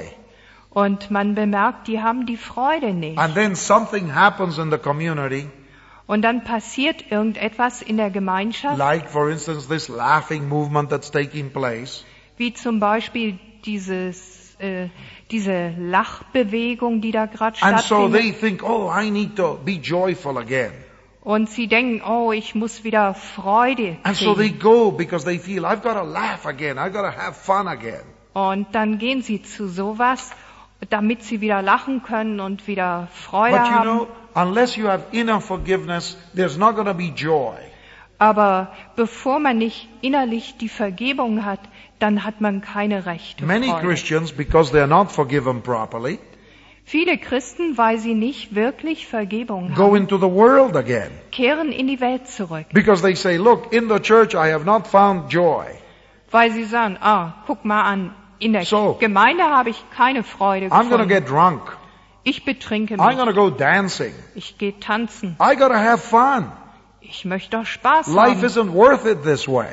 Und man bemerkt, die haben die Freude nicht. And then something happens in the community, Und dann passiert irgendetwas in der Gemeinschaft, like for instance this laughing movement that's taking place. wie zum Beispiel dieses diese Lachbewegung, die da gerade And so they stattfindet. think, oh, I need to be joyful again. Und sie denken, oh, ich muss wieder Freude And so they kriegen. go because they feel, I've got to laugh again. I've got to have fun again. Und dann gehen sie zu sowas, damit sie wieder lachen können und wieder Freude But you haben. know, unless you have inner forgiveness, there's not going to be joy. Aber bevor man nicht innerlich die Vergebung hat, dann hat man keine rechte Many Freude. Christians, because they are not forgiven properly, Viele Christen, weil sie nicht wirklich Vergebung go haben, into the world again. kehren in die Welt zurück. Because they say, look, in the church I have not found joy. Weil sie sagen, guck mal an, in der So. Gemeinde habe ich keine Freude I'm going to gefunden. get drunk. Ich betrinke I'm mich. going to go dancing. Ich gehe tanzen. I got to have fun. Ich möchte doch Spaß Life haben. isn't worth it this way.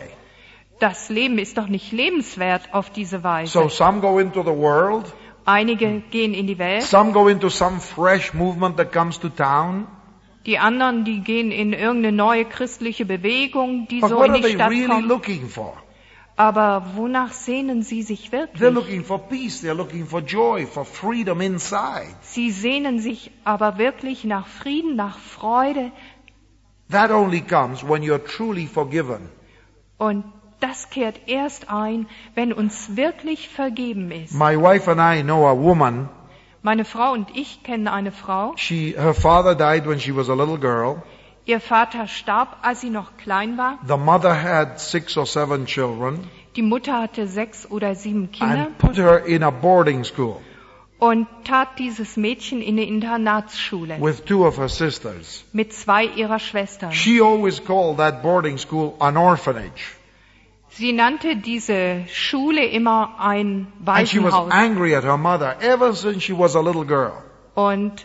Das Leben ist doch nicht lebenswert auf diese Weise. So some go into the world. Einige gehen in die Welt, Some go into some fresh movement that comes to town. die anderen, die gehen in irgendeine neue christliche Bewegung, die But so what in are die they Stadt really kommt. looking for? Aber wonach sehnen sie sich They're wirklich? looking for peace. They're looking for joy, for freedom inside. Sie sehnen sich aber wirklich nach Frieden, nach Freude. That only comes when you're truly forgiven. Und das kehrt erst ein, wenn uns wirklich vergeben ist. My wife and I know a woman. Meine Frau und ich kennen eine Frau. Her father died when she was a little girl. Ihr Vater starb, als sie noch klein war. The mother had 6 or 7 children Die Mutter hatte 6 oder 7 Kinder and put her in a boarding school und tat dieses Mädchen in eine Internatsschule with 2 of her sisters. mit 2 ihrer Schwestern. She always called that boarding school an orphanage. Sie nannte diese Schule immer ein And she was Waisenhaus. angry at her mother ever since she was a little girl. Und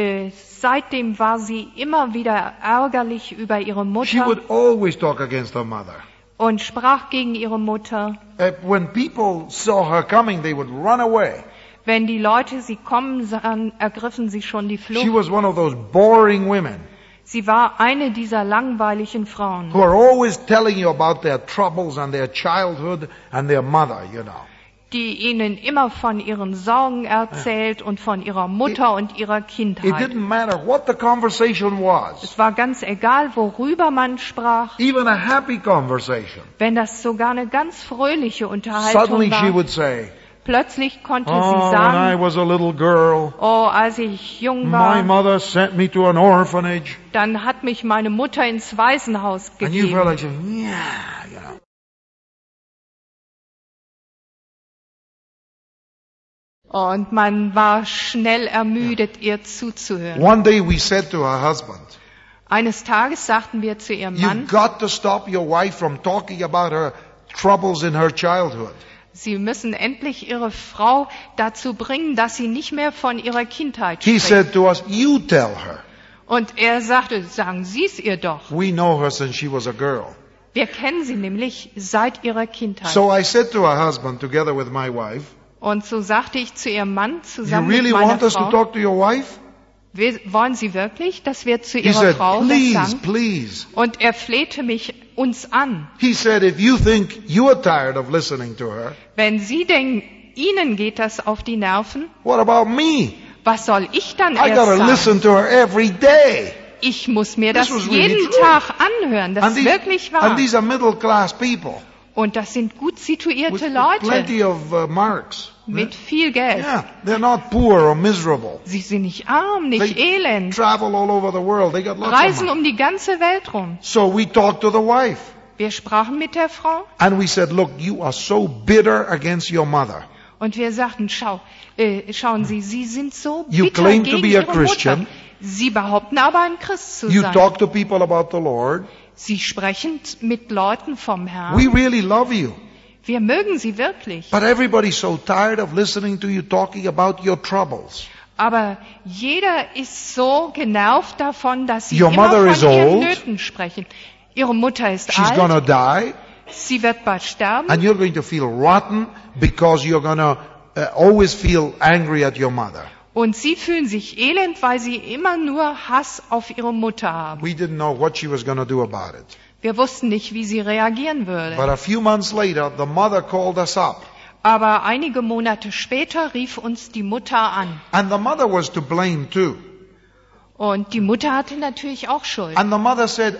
seitdem war sie immer wieder ärgerlich über ihre She Mutter would always talk against her mother. und sprach gegen ihre Mutter. When people saw her coming, they would run away. Wenn die Leute sie kommen sahen, ergriffen sie schon die She Flucht. was one of those boring women Sie war eine dieser langweiligen Frauen, who are always telling you about their troubles and their childhood and their mother, you know. die ihnen immer von ihren Sorgen erzählt und von ihrer Mutter und ihrer It Kindheit. didn't matter what the conversation was, Es war ganz egal, worüber man sprach, even a happy conversation. wenn das sogar eine ganz fröhliche Unterhaltung Suddenly she war. would say, Plötzlich konnte oh, sie when I sagen, was a little girl, oh, als ich jung my war, mother sent me to an orphanage. dann hat mich meine Mutter ins Waisenhaus And you felt gegeben. like, yeah, you know. Und man war schnell ermüdet, ihr zuzuhören. One day we said to her husband, Eines Tages sagten wir zu ihrem you've Mann, got to stop your wife from talking about her troubles in her childhood. sie müssen endlich ihre Frau dazu bringen, dass sie nicht mehr von ihrer Kindheit He spricht. said to us, you tell her. Und er sagte, sagen Sie es ihr doch. We know her since she was a girl. Wir kennen sie nämlich seit ihrer Kindheit. So I said to her husband, together with my wife, Und so sagte ich zu ihrem Mann you zusammen really mit meiner want us to Frau, talk to your wife? wollen Sie wirklich, dass wir zu He Ihrer said, Frau das please, sagen? please. Und er flehte mich uns an. He said, if you think you're tired of listening to her, Wenn Sie denken, Ihnen geht das auf die Nerven, what about me? was soll ich dann I erst gotta sagen? listen to her every day. Ich muss mir This das was really jeden true. Tag anhören. Das ist wirklich wahr. and these are middle class people Und das sind gut with situierte Leute plenty of marks. mit viel Geld. Yeah, they're not poor or miserable. Sie sind nicht arm, nicht They elend, travel all over the world. They got lots of reisen money. um die ganze Welt rum. So we talked to the wife Wir sprachen mit der Frau and we said, look, you are so bitter against your mother. und wir sagten, schauen Sie, Sie sind so You bitter claim to gegen be a Ihre Christian. Mutter. Sie behaupten aber ein Christ zu You sein. talk to people about the Lord. Sie sprechen mit Leuten vom Herrn. We really love you. Wir mögen Sie wirklich. But everybody's so tired of listening to you talking about your troubles. Aber jeder ist so genervt davon, dass Sie Your immer mother is von Ihren old. Nöten sprechen. Ihre Mutter ist She's alt. gonna die Sie wird bald sterben. and you're going to feel rotten because you're gonna always feel angry at your mother. Und Sie fühlen sich elend, weil Sie immer nur Hass auf Ihre Mutter haben. We didn't know what she was gonna do about it. Wir wussten nicht, wie sie reagieren würde. But a few months later, the mother called us up. Aber einige Monate später rief uns die Mutter an. And the mother was to blame too. Und die Mutter hatte natürlich auch Schuld. And the mother said,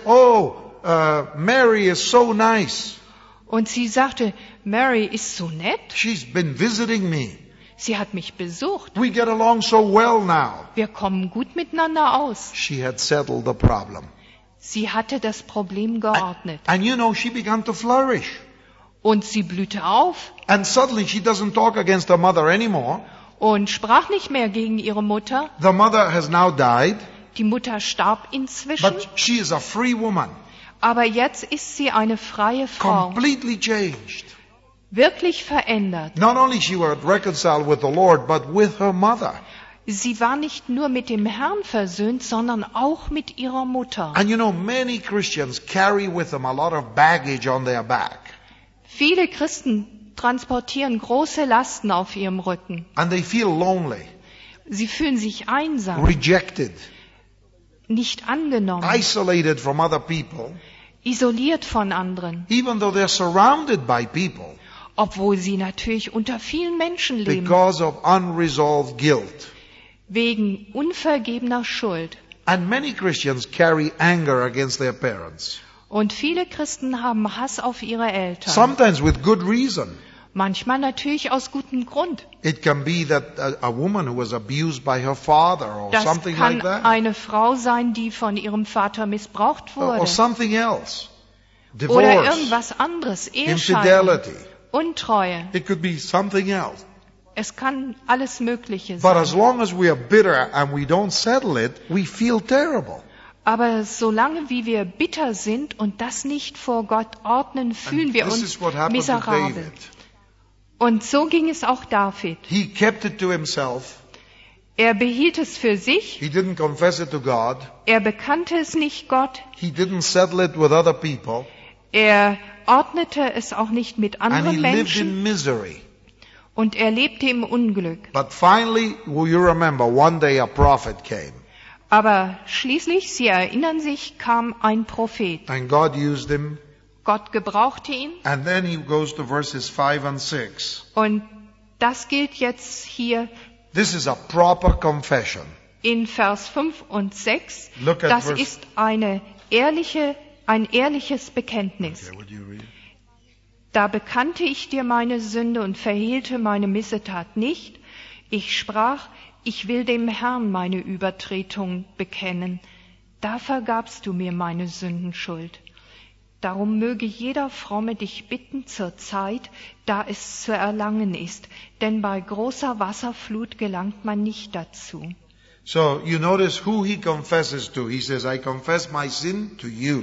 Mary is so nice. Und sie sagte, Mary ist so nett. She's been visiting me. Sie hat mich besucht. We get along so well now. Wir kommen gut miteinander aus. She had settled the problem. Sie hatte das Problem geordnet. And she began to flourish. Und sie blühte auf And suddenly she doesn't talk against her mother anymore. und sprach nicht mehr gegen ihre Mutter. The mother has now died, Die Mutter starb inzwischen. but she is a free woman, Aber jetzt ist sie eine freie Frau. completely changed. Wirklich verändert. Not only she was reconciled with the Lord, but with her mother. Sie war nicht nur mit dem Herrn versöhnt, sondern auch mit ihrer Mutter. And many Christians carry with them a lot of baggage on their back. Viele Christen transportieren große Lasten auf ihrem Rücken. And they feel lonely, Sie fühlen sich einsam, rejected, nicht angenommen, isolated from other people, isoliert von anderen, even though they're surrounded by people, obwohl sie natürlich unter vielen Menschen leben, because of unresolved guilt. wegen unvergebener Schuld. And many Christians carry anger against their parents, Und viele Christen haben Hass auf ihre Eltern. sometimes with good reason. Manchmal natürlich aus gutem Grund. It can be that a woman who was abused by her father or Das something kann like that, eine Frau sein, die von ihrem Vater missbraucht or wurde. something else. Oder Divorce, irgendwas anderes, Ehescheidung, infidelity. Untreue. It could be something else. Es kann alles Mögliche But sein. as long as we are bitter and we don't settle it, we feel terrible. Aber solange wie wir bitter sind und das nicht vor Gott ordnen, fühlen And wir this uns is what happened to miserabel. David. Und so ging es auch David. He kept it to himself. Er behielt es für sich, He didn't confess it to God. er bekannte es nicht Gott, He didn't settle it with other people. er ordnete es auch nicht mit And he anderen lived Menschen in misery. und er lebte im Unglück. But finally, will you remember, one day a prophet came. Aber schließlich, Sie erinnern sich, kam ein Prophet. And God used him. Gott gebrauchte ihn And then he goes to verses 5 and 6. und das gilt jetzt hier This is a proper confession. in Vers 5 und 6. Look at Das verse- ist ein ehrliches Bekenntnis. Okay, would you read? Da bekannte ich dir meine Sünde und verhehlte meine Missetat nicht. Ich sprach, ich will dem Herrn meine Übertretung bekennen. Da vergabst du mir meine Sündenschuld. Darum möge jeder Fromme dich bitten zur Zeit, da es zu erlangen ist, denn bei großer Wasserflut gelangt man nicht dazu. So you notice who he confesses to. He says, I confess my sin to you.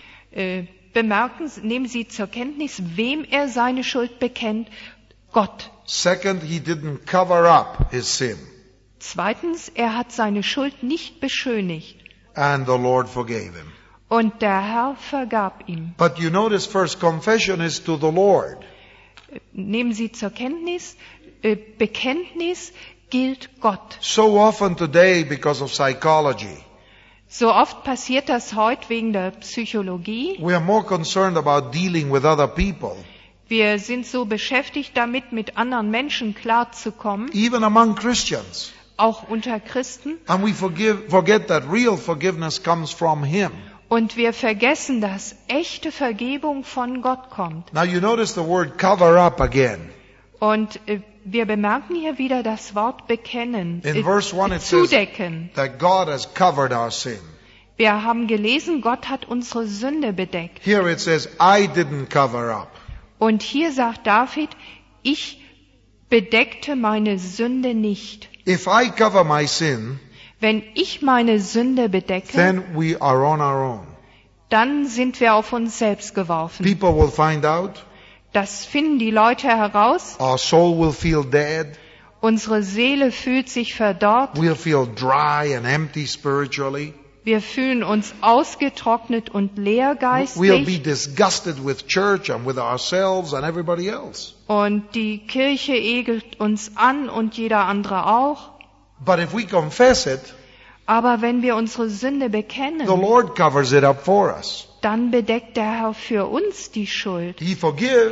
Nehmen Sie zur Kenntnis, wem er seine Schuld bekennt. Gott. Second, he didn't cover up his sin. Zweitens, er hat seine Schuld nicht beschönigt. And the Lord forgave him. Und der Herr vergab ihm. But you notice first confession is to the Lord. Nehmen Sie zur Kenntnis, Bekenntnis gilt Gott. So often today, because of psychology, So oft passiert das heute wegen der Psychologie. we are more concerned about dealing with other people, Wir sind so beschäftigt damit, mit anderen Menschen klarzukommen, even among Christians. auch unter Christen. And we forget that real forgiveness comes from Him. Und wir vergessen, dass echte Vergebung von Gott kommt. Now you notice the word cover up again. Und wir bemerken hier wieder das Wort bekennen, In verse 1 it says zudecken. that God has covered our sin. Wir haben gelesen, Gott hat unsere Sünde bedeckt. Here it says, I didn't cover up. Und hier sagt David, ich bedeckte meine Sünde nicht. If I cover my sin, Wenn ich meine Sünde bedecke, then we are on our own. dann sind wir auf uns selbst geworfen. People will find out. Das finden die Leute heraus. Our soul will feel dead. Unsere Seele fühlt sich verdorrt. We'll feel dry and empty spiritually. Wir fühlen uns ausgetrocknet und leer We'll be geistlich. disgusted with church and with ourselves and everybody else. Und die Kirche ekelt uns an und jeder andere auch. But if we confess it, Aber wenn wir unsere Sünde the bekennen, Lord covers it up for us. dann bedeckt der Herr für uns die Schuld. He forgives,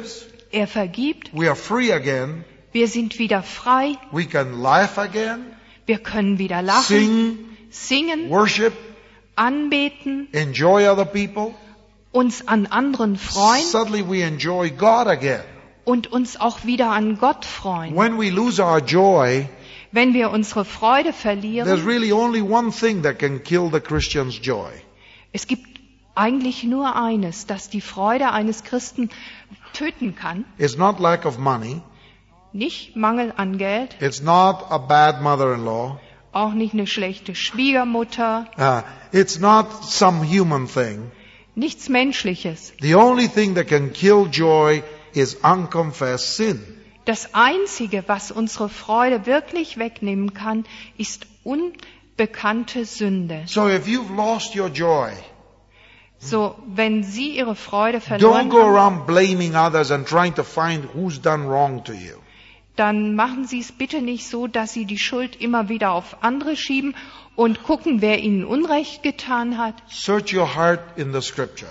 Er vergibt. We are free again. Wir sind wieder frei. We can laugh again, Wir können wieder lachen, singen, worship, anbeten, enjoy other people. uns an anderen freuen Suddenly we enjoy God again. und uns auch wieder an Gott freuen. When we lose our joy, Wenn wir unsere Freude there's verlieren, really only one thing that can kill the Christian's joy. es gibt eigentlich nur eines, das die Freude eines Christen töten kann. It's not lack of money. Nicht Mangel an Geld, It's not a bad mother-in-law. auch nicht eine schlechte Schwiegermutter, It's not some human thing. nichts Menschliches. The only thing that can kill joy is unconfessed sin. Das Einzige, was unsere Freude wirklich wegnehmen kann, ist unbekannte Sünde. So if you've lost your joy, So, wenn Sie Ihre Freude verloren don't go haben, around blaming others and trying to find who's done wrong to you. dann machen Sie es bitte nicht so, dass Sie die Schuld immer wieder auf andere schieben und gucken, wer Ihnen Unrecht getan hat. Search your heart in the scripture.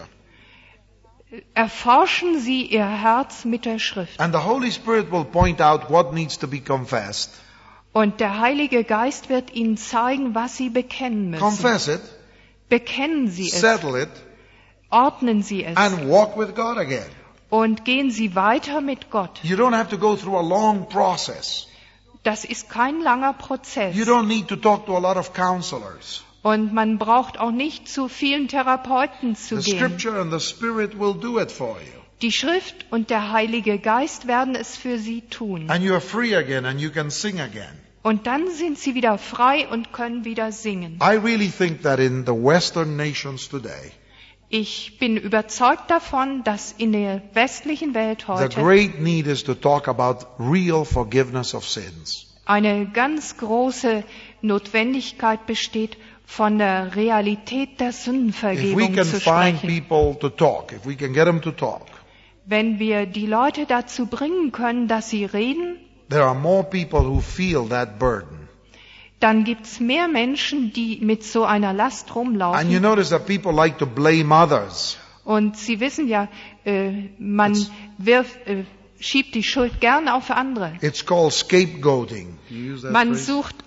Erforschen Sie Ihr Herz mit der Schrift. And the Holy Spirit will point out what needs to be confessed. Und der Heilige Geist wird Ihnen zeigen, was Sie bekennen müssen. Confess it, Bekennen Sie es, settle it, ordnen Sie es and walk with God again. und gehen Sie weiter mit Gott. You don't have to go through a long process. Das ist kein langer Prozess. You don't need to talk to a lot of counselors. Und man braucht auch nicht zu vielen Therapeuten zu The gehen. scripture and the Spirit will do it for you. Die Schrift und der Heilige Geist werden es für Sie tun. And you are free again and you can sing again. Und dann sind Sie wieder frei und können wieder singen. I really think that in the Western nations today, Ich bin überzeugt davon, dass in der westlichen Welt the heute great need is to talk about real forgiveness of sins. eine ganz große Notwendigkeit besteht, von der Realität der If we Sündenvergebung can zu find sprechen. people to talk, if we can get them to talk, Wenn wir die Leute dazu bringen können, dass sie reden, there are more people who feel that burden. dann gibt's mehr Menschen, die mit so einer Last And you rumlaufen. notice that people like to blame others. Und Sie wissen ja, man schiebt die Schuld gern auf andere. It's called scapegoating. You use that Man phrase? sucht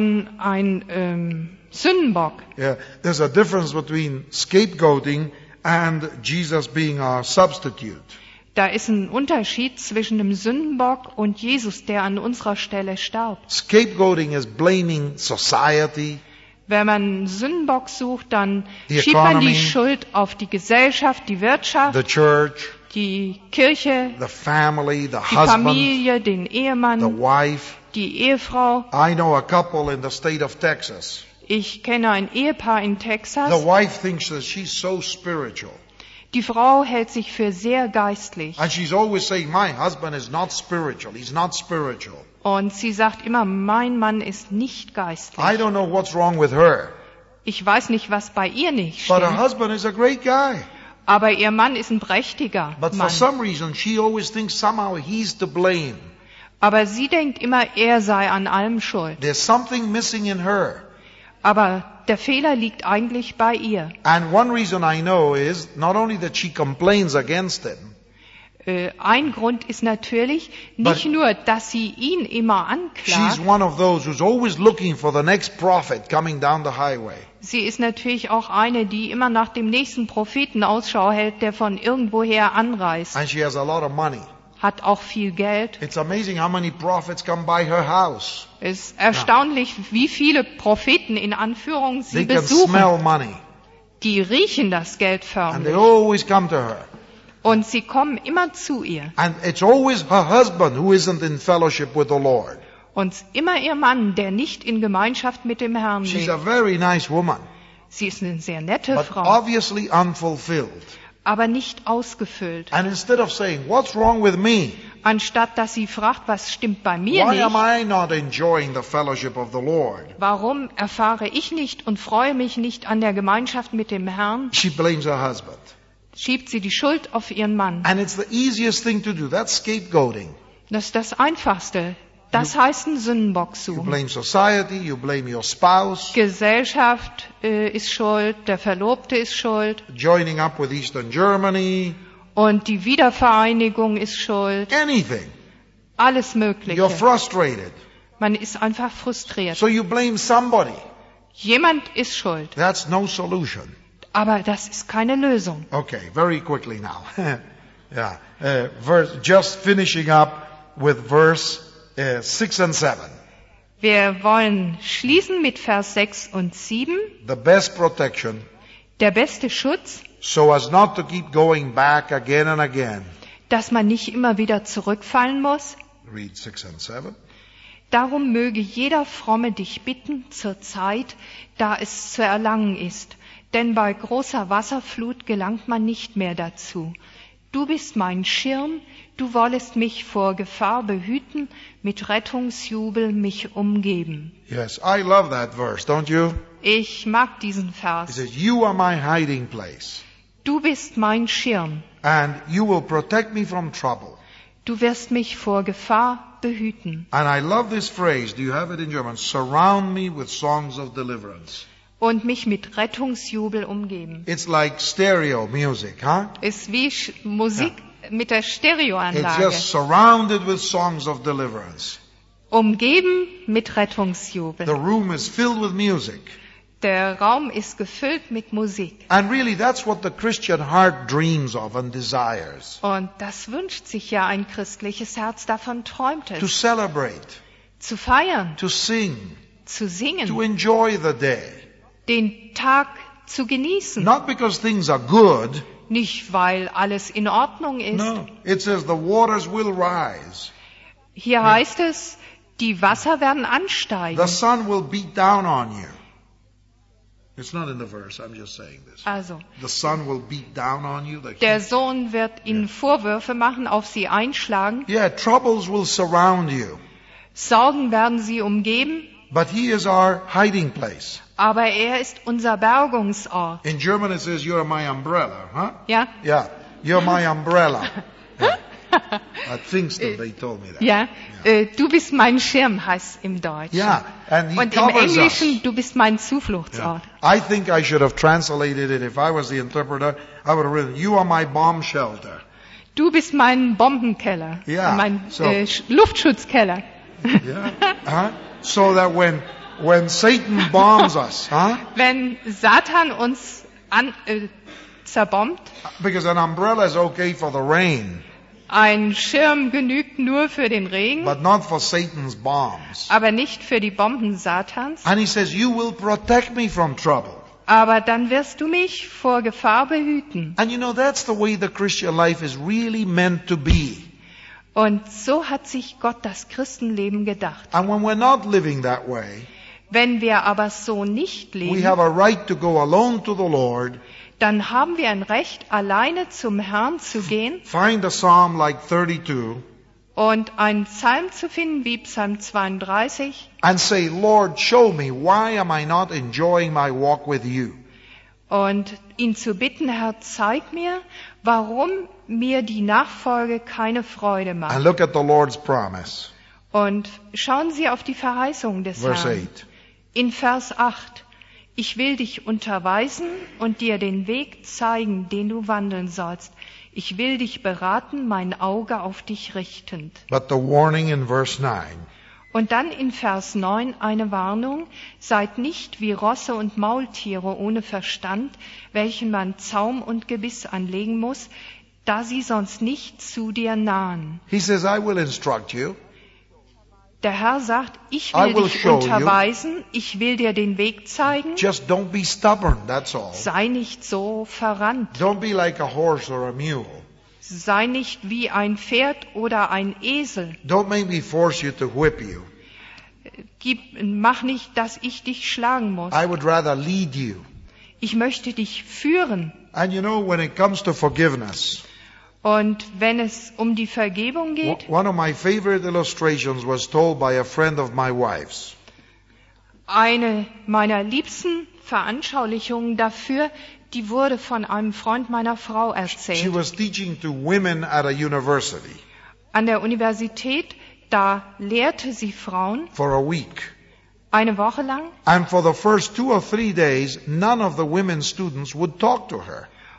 ein Sündenbock. Yeah, there's a difference between scapegoating and Jesus being our substitute. Da ist ein Unterschied zwischen dem Sündenbock und Jesus, der an unserer Stelle starb. Scapegoating is blaming society, Wenn man einen Sündenbock sucht, dann The schiebt man economy, die Schuld auf die Gesellschaft, die Wirtschaft, the church, die Kirche, the family, the die husband, Familie, den the Ehemann, wife. die Ehefrau. I know a couple in the state of Texas. Ich kenne ein Ehepaar in The Texas. wife thinks that she's so spiritual. Die Frau hält sich für sehr geistlich. And she's always saying, my husband is not spiritual. He's not spiritual. Und sie sagt immer, mein Mann ist nicht I geistlich. don't know what's wrong with her. Ich weiß nicht, was bei ihr nicht But her stimmt. husband is a great guy. Aber ihr Mann ist ein prächtiger But for Mann. some reason, she always thinks somehow he's to blame. Aber sie denkt immer, er sei an allem schuld. There's something missing in her. Aber der Fehler liegt eigentlich bei ihr. And one reason I know is not only that she complains against him, Ein Grund ist natürlich nicht But nur, dass sie ihn immer she's anklagt. one of those who's always looking for the next prophet coming down the highway. Sie ist natürlich auch eine, die immer nach dem nächsten Propheten Ausschau hält, der von irgendwoher anreist. And she has a lot of money. Hat auch viel Geld. It's amazing how many prophets come by her house. Es ist erstaunlich, wie viele Propheten in Anführung sie They can besuchen. smell money. Die riechen das Geld And they förmlich. always come to her. Und sie kommen immer zu ihr. And it's always her husband who isn't in fellowship with the Lord. Und immer ihr Mann, der nicht in Gemeinschaft mit dem Herrn She's a lebt. very nice woman, Sie ist eine sehr nette but Frau, obviously unfulfilled. aber nicht ausgefüllt. And instead of saying, what's wrong with me? Anstatt dass sie fragt, was stimmt bei mir Why am nicht, I not enjoying the fellowship of the Lord? warum erfahre ich nicht und freue mich nicht an der Gemeinschaft mit dem Herrn, She blames her husband. schiebt sie die Schuld auf ihren Mann. And it's the easiest thing to do. That's scapegoating. Das ist das Einfachste. Das heißt einen Sündenbock You suchen. blame society, you blame your spouse, Gesellschaft ist schuld, der Verlobte ist schuld joining up with Eastern Germany, Und die Wiedervereinigung ist schuld. Anything. Alles You're Mögliche. frustrated. Man ist einfach frustriert. So you blame somebody. Jemand ist schuld. That's no solution. Aber das ist keine Lösung. Okay, very quickly now. Yeah. Just finishing up with verse 6 and 7. Wir wollen schließen mit Vers 6 und 7. The best protection, Der beste Schutz, so as not to keep going back again and again. dass man nicht immer wieder zurückfallen muss. Read 6 and 7. Darum möge jeder Fromme dich bitten zur Zeit, da es zu erlangen ist. Denn bei großer Wasserflut gelangt man nicht mehr dazu. Du bist mein Schirm, du wollest mich vor Gefahr behüten, mit Rettungsjubel mich umgeben. Yes, I love that verse, don't you? Ich mag diesen It Vers. says, you are my hiding place, Du bist mein Schirm, and you will protect me from trouble. du wirst mich vor Gefahr behüten. And I love this phrase, do you have it in German? Surround me with songs of deliverance. Und mich mit Rettungsjubel umgeben. It's like stereo music, huh? Ist wie Musik mit der It's Stereoanlage. just surrounded with songs of deliverance. Umgeben mit The Rettungsjubel. room is filled with music. Der Raum ist gefüllt mit Musik. And really, that's what the Christian heart dreams of and desires. Und das wünscht sich ja ein christliches Herz, davon träumt To es. celebrate, Zu feiern, to sing, zu to singen, enjoy the day. den Tag zu genießen. Not because things are good. Nicht, weil alles in Ordnung ist. No. It says the waters will rise. Hier heißt es, die Wasser werden The ansteigen. sun will beat down on you. It's not in the verse, I'm just saying this. Also, The sun will beat down on you. der Sohn wird ihnen Vorwürfe machen, auf sie einschlagen. Yeah, troubles will surround you. Sorgen werden sie umgeben. But he is our hiding place. Aber er ist unser Bergungsort. In German it says, you're my umbrella, huh? Ja? Yeah, you're my umbrella. Yeah. At Pfingsten they told me that. Ja, du bist mein Schirm, heißt im Deutschen. Yeah, and he Und im covers us. Englischen, du bist mein Yeah. Zufluchtsort. I think I should have translated it if I was the interpreter. I would have written, you are my bomb shelter. Du bist mein Bombenkeller, Ja, mein so. Luftschutzkeller. Yeah. Huh? So that when Satan bombs us, huh? Wenn Satan uns zerbombt, Because an umbrella is okay for the rain, ein Schirm genügt nur für den Regen, but not for Satan's bombs. aber nicht für die Bomben Satans. And he says, you will protect me from trouble. Aber dann wirst du mich vor Gefahr behüten. And you know, that's the way the Christian life is really meant to be. Und so hat sich Gott das Christenleben gedacht. And when we're not living that way, Wenn wir aber so nicht we leben, have a right to go alone to the Lord, dann haben wir ein Recht, alleine zum Herrn zu gehen find a psalm like 32, und einen Psalm zu finden wie Psalm 32 and say, Lord, show me, why am I not enjoying my walk with you? und ihn zu bitten, Herr, zeig mir, warum mir die Nachfolge keine Freude And macht. look at the Lord's promise. Und schauen Sie auf die Verheißung des Verse Herrn. 8. In Vers 8. Ich will dich unterweisen und dir den Weg zeigen, den du wandeln sollst. Ich will dich beraten, mein Auge auf dich richtend. But the warning in verse 9. Und dann in Vers 9 eine Warnung. Seid nicht wie Rosse und Maultiere ohne Verstand, welchen man Zaum und Gebiss anlegen muss, da sie sonst nicht zu dir nahen. He says, I will instruct you. Der Herr sagt, ich I will will dich show you. unterweisen, ich will dir den Weg zeigen. Just don't be stubborn, that's all. Sei nicht so verrannt. Don't be like a horse or a mule. Sei nicht wie ein Pferd oder ein Esel. Don't make me force you to whip you. Mach nicht, dass ich dich schlagen muss. I would rather lead you. Ich möchte dich führen. And you know, when it comes to forgiveness, Und wenn es um die Vergebung geht, one of my favorite illustrations was told by a friend of my wife's. eine meiner liebsten Veranschaulichungen dafür, die wurde von einem Freund meiner Frau She erzählt. was teaching to women at a university An der Universität, da lehrte sie Frauen for a week. eine Woche lang. And for the first 2 or 3 days, none of the women students would talk to her.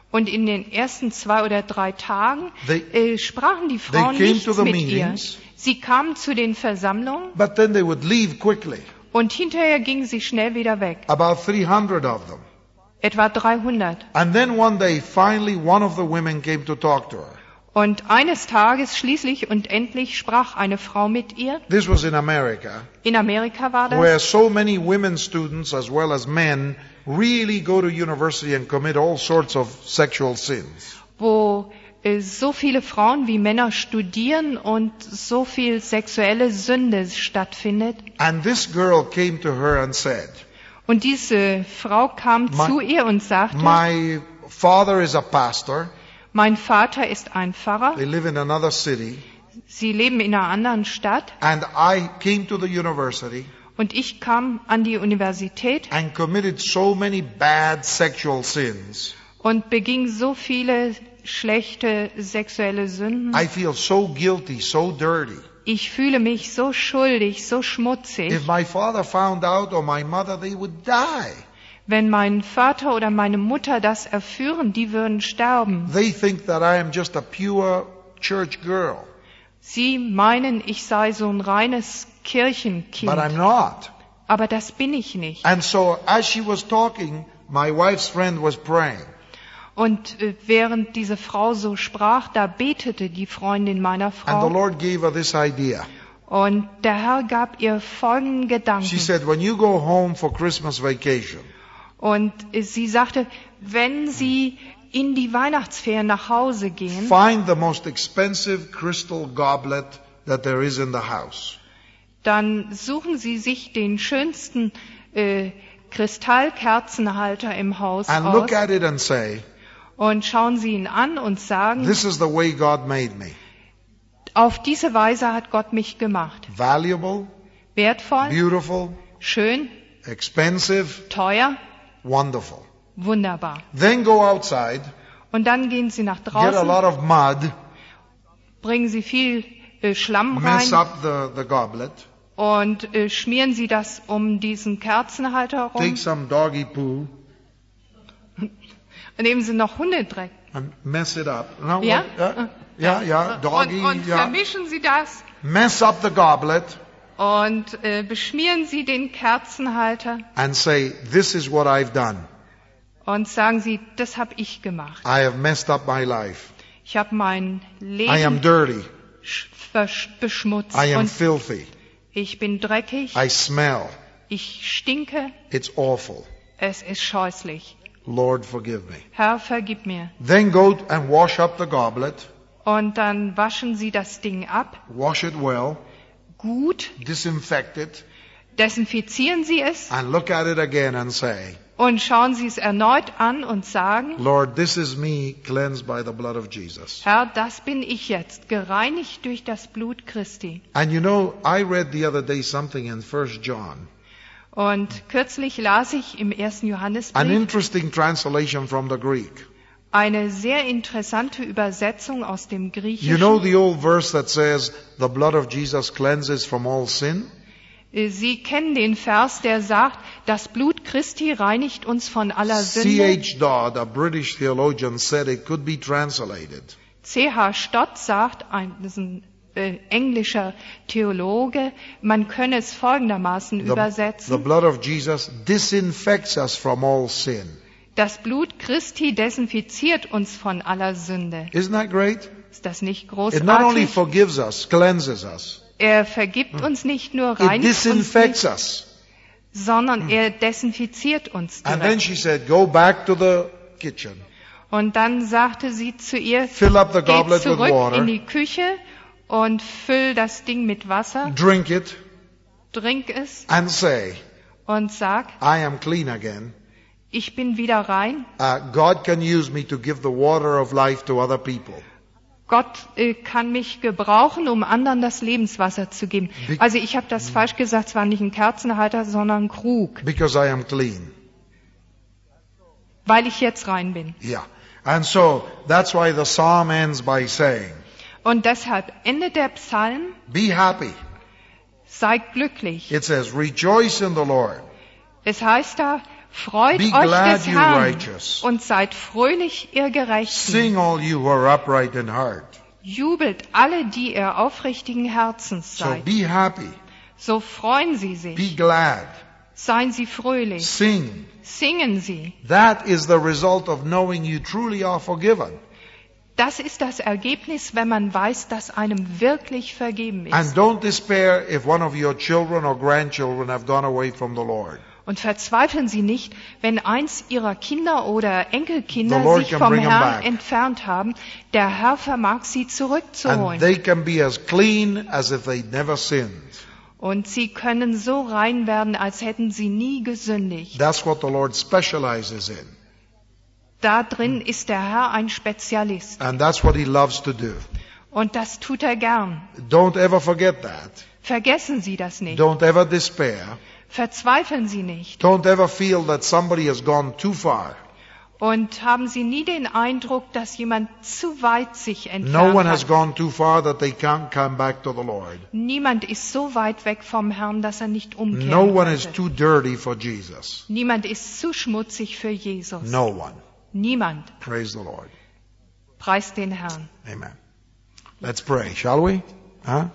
Und in den ersten 2 oder 3 Tagen sprachen die they Frauen came nichts to the mit meetings. ihr. Sie kamen zu den Versammlungen But then they would leave quickly. und hinterher gingen sie schnell wieder weg. About 300 of them. Etwa 300. And then one day, finally, one of the women came to talk to her. Und eines Tages schließlich und endlich sprach eine Frau mit ihr. This was in America, In Amerika war where das, so many women students as well as men really go to university and commit all sorts of sexual sins. wo so viele Frauen wie Männer studieren und so viel sexuelle Sünde stattfindet. And this girl came to her and said, Und diese Frau kam zu ihr und sagte, my father is a pastor. mein Vater ist ein Pfarrer, They live in another city. sie leben in einer anderen Stadt And I came to the university und ich kam an die Universität and committed so many bad sexual sins. und beging so viele schlechte sexuelle Sünden. I feel so guilty, so dirty. Ich fühle mich so schuldig, so schmutzig. If my father found out or my mother, they would die. Wenn mein Vater oder meine Mutter das erführen, die würden sterben. They think that I am just a pure church girl, Sie meinen, ich sei so ein reines Kirchenkind. but I'm not. Aber das bin ich nicht. And so as she was talking, my wife's friend was praying. Und während diese Frau so sprach, da betete die Freundin meiner And the Frau. Lord gave her this idea. Und der Herr gab ihr folgenden Gedanken. She said, when you go home for Christmas vacation, Und sie sagte, wenn Sie in die Weihnachtsferien nach Hause gehen, find the most expensive crystal goblet that there is in the house. dann suchen Sie sich den schönsten Kristallkerzenhalter im Haus And aus look at it and say, und schauen Sie ihn an und sagen, this is the way God made me. auf diese Weise hat Gott mich gemacht. Valuable, Wertvoll, beautiful, schön, expensive, teuer, wonderful. wunderbar. Then go outside, Und dann gehen Sie nach get a draußen, lot of mud, bringen Sie viel Schlamm mess rein up the goblet, und schmieren Sie das um diesen Kerzenhalter herum. take some doggy poo Nehmen Sie noch Hundedreck. and mess it up. No, Ja? yeah, doggy, Und yeah. vermischen Sie das Mess up the goblet und beschmieren Sie den Kerzenhalter and say, this is what I've done. und sagen Sie, das habe ich gemacht. I have messed up my life. Ich habe mein I am Leben dirty. beschmutzt I am und filthy. ich bin dreckig, I smell. ich stinke, It's awful. es ist scheußlich. Lord, forgive me. Herr, vergib mir. Then go and wash up the goblet. Und dann waschen Sie das Ding ab, Wash it well. gut, Disinfect it. desinfizieren Sie es And look at it again and say, und schauen Sie es erneut an und sagen, Lord, this is me cleansed by the blood of Jesus. Herr, das bin ich jetzt, gereinigt durch das Blut Christi. And you know, I read the other day something in 1 John. Und kürzlich las ich im 1. An Johannesbrief interesting translation from the Greek. eine sehr interessante Übersetzung aus dem You Griechischen. know the old verse that says, the blood of Jesus cleanses from all sin? Sie kennen den Vers, der sagt, das Blut Christi reinigt uns von aller Sünde. C.H. Dodd, a British theologian, said it could be translated. C.H. Stott sagt, das ist ein englischer Theologe, man könne es folgendermaßen The übersetzen. blood of Jesus disinfects us from all sin. Das Blut Christi desinfiziert uns von aller Sünde. Isn't that great? Ist das nicht It not only großartig? forgives us, cleanses us, Er vergibt uns nicht nur, it reinigt uns disinfects nicht, us. sondern er desinfiziert uns And then direkt. she said, go back to the kitchen. Und dann sagte sie zu ihr, Fill up the geh goblet with zurück in water. die Küche und füll das Ding mit Wasser, Drink it trink es and say, und sag, I am clean again. ich bin wieder rein. God can use me to give the water of life to other people. Gott kann mich gebrauchen, um anderen das Lebenswasser zu geben. Also ich habe das falsch gesagt, es war nicht ein Kerzenhalter, sondern ein Krug, Because I am clean. weil ich jetzt rein bin. Yeah. And so that's why the psalm ends by saying, Und deshalb endet der Psalm, be happy. sei glücklich. It says, rejoice in the Lord. Es heißt da, Freut Be euch glad, des you Herrn righteous. und seid fröhlich, ihr Gerechten. Sing, all you who are upright in heart. Jubelt alle, die ihr aufrichtigen Herzens So seid. be happy. So freuen sie Be sich. glad. Seien sie fröhlich. Sing. Singen sie. That is the result of knowing you truly are forgiven. Das ist das Ergebnis, wenn man weiß, dass einem wirklich vergeben And ist. don't despair if one of your children or grandchildren have gone away from the Lord. Und verzweifeln Sie nicht, wenn eins Ihrer Kinder oder The Enkelkinder Lord sich can vom bring 'em Herrn back. entfernt haben. Der Herr vermag sie And zurückzuholen. they can be as clean as if they'd never sinned. Und sie können so rein werden, als hätten sie nie gesündigt. That's what the Lord specializes in. Da drin ist der Herr ein Spezialist. And that's what He loves to do. Und das tut er gern. Don't ever forget that. Vergessen Sie das nicht. Don't ever despair. Verzweifeln Sie nicht. Don't ever feel that somebody has gone too far. Und haben Sie nie den Eindruck, dass jemand zu weit sich No entfernt one has hat. gone too far that they can't come back to the Lord. Niemand ist so weit weg vom Herrn, dass er nicht umkehren No one is könnte. too dirty for Jesus. Niemand ist zu schmutzig für Jesus. No one. Niemand. Praise the Lord. Preist den Herrn. Amen. Let's pray, shall we? Huh?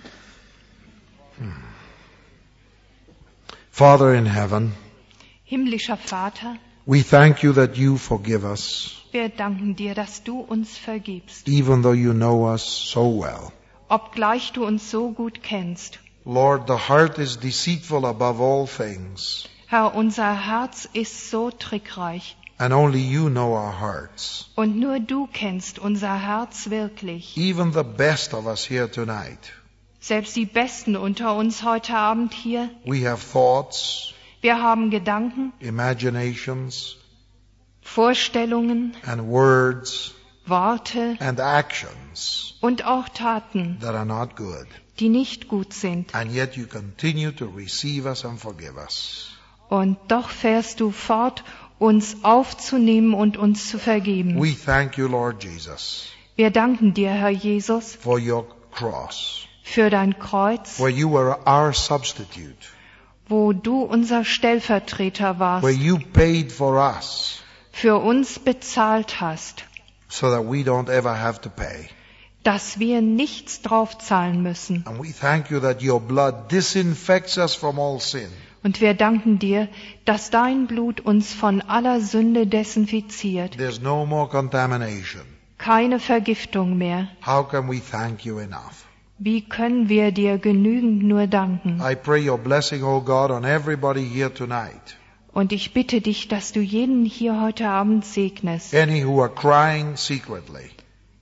Father in heaven, Himmlischer Vater, we thank you that you forgive us, wir danken dir, dass du uns vergibst, even though you know us so well. obgleich du uns so gut kennst. Lord, the heart is deceitful above all things, Herr, unser Herz ist so trickreich and only you know our hearts. und nur du kennst unser Herz wirklich. Even the best of us here tonight, Selbst die Besten unter uns heute Abend hier, we have thoughts, wir haben Gedanken, imaginations, Vorstellungen, and words, Worte and actions und auch Taten, that are not good. die nicht gut sind. And yet you continue to receive us and forgive us. Und doch fährst du fort, uns aufzunehmen und uns zu vergeben. We thank you, Lord Jesus, Wir danken dir, Herr Jesus, for your cross, für dein Kreuz, where you were our substitute, wo du unser Stellvertreter where warst, you paid for us für uns bezahlt hast, so that we don't ever have to pay. dass wir nichts draufzahlen müssen. And we thank you that your blood disinfects us from all sin. Und wir danken dir, dass dein Blut uns von aller Sünde desinfiziert. There's no more contamination. Keine Vergiftung mehr. How can we thank you enough? Wie können wir dir genügend nur danken? I pray your blessing, O God, on everybody here tonight. Und ich bitte dich, dass du jeden hier heute Abend segnest. Any who are crying secretly,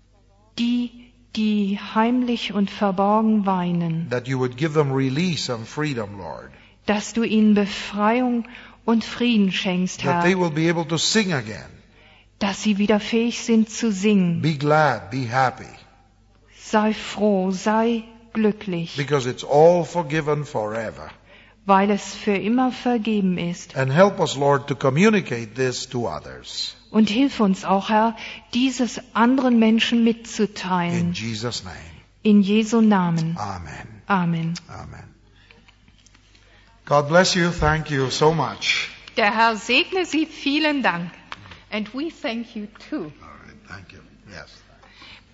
Die heimlich und verborgen weinen. that you would give them release and freedom, Lord. Dass du ihnen Befreiung und Frieden schenkst, That they Herr. will be able to sing again. Dass sie wieder fähig sind zu singen. Be glad, be happy, Sei froh, sei glücklich, because it's all forgiven forever. weil es für immer vergeben ist. And help us, Lord, to communicate this to others. Und hilf uns auch, Herr, dieses anderen Menschen In mitzuteilen. Jesus' name. In Jesu Namen. Amen. Amen. Amen. God bless you. Thank you so much. Der Herr segne Sie. Vielen Dank. And we thank you too. All right. Thank you. Yes.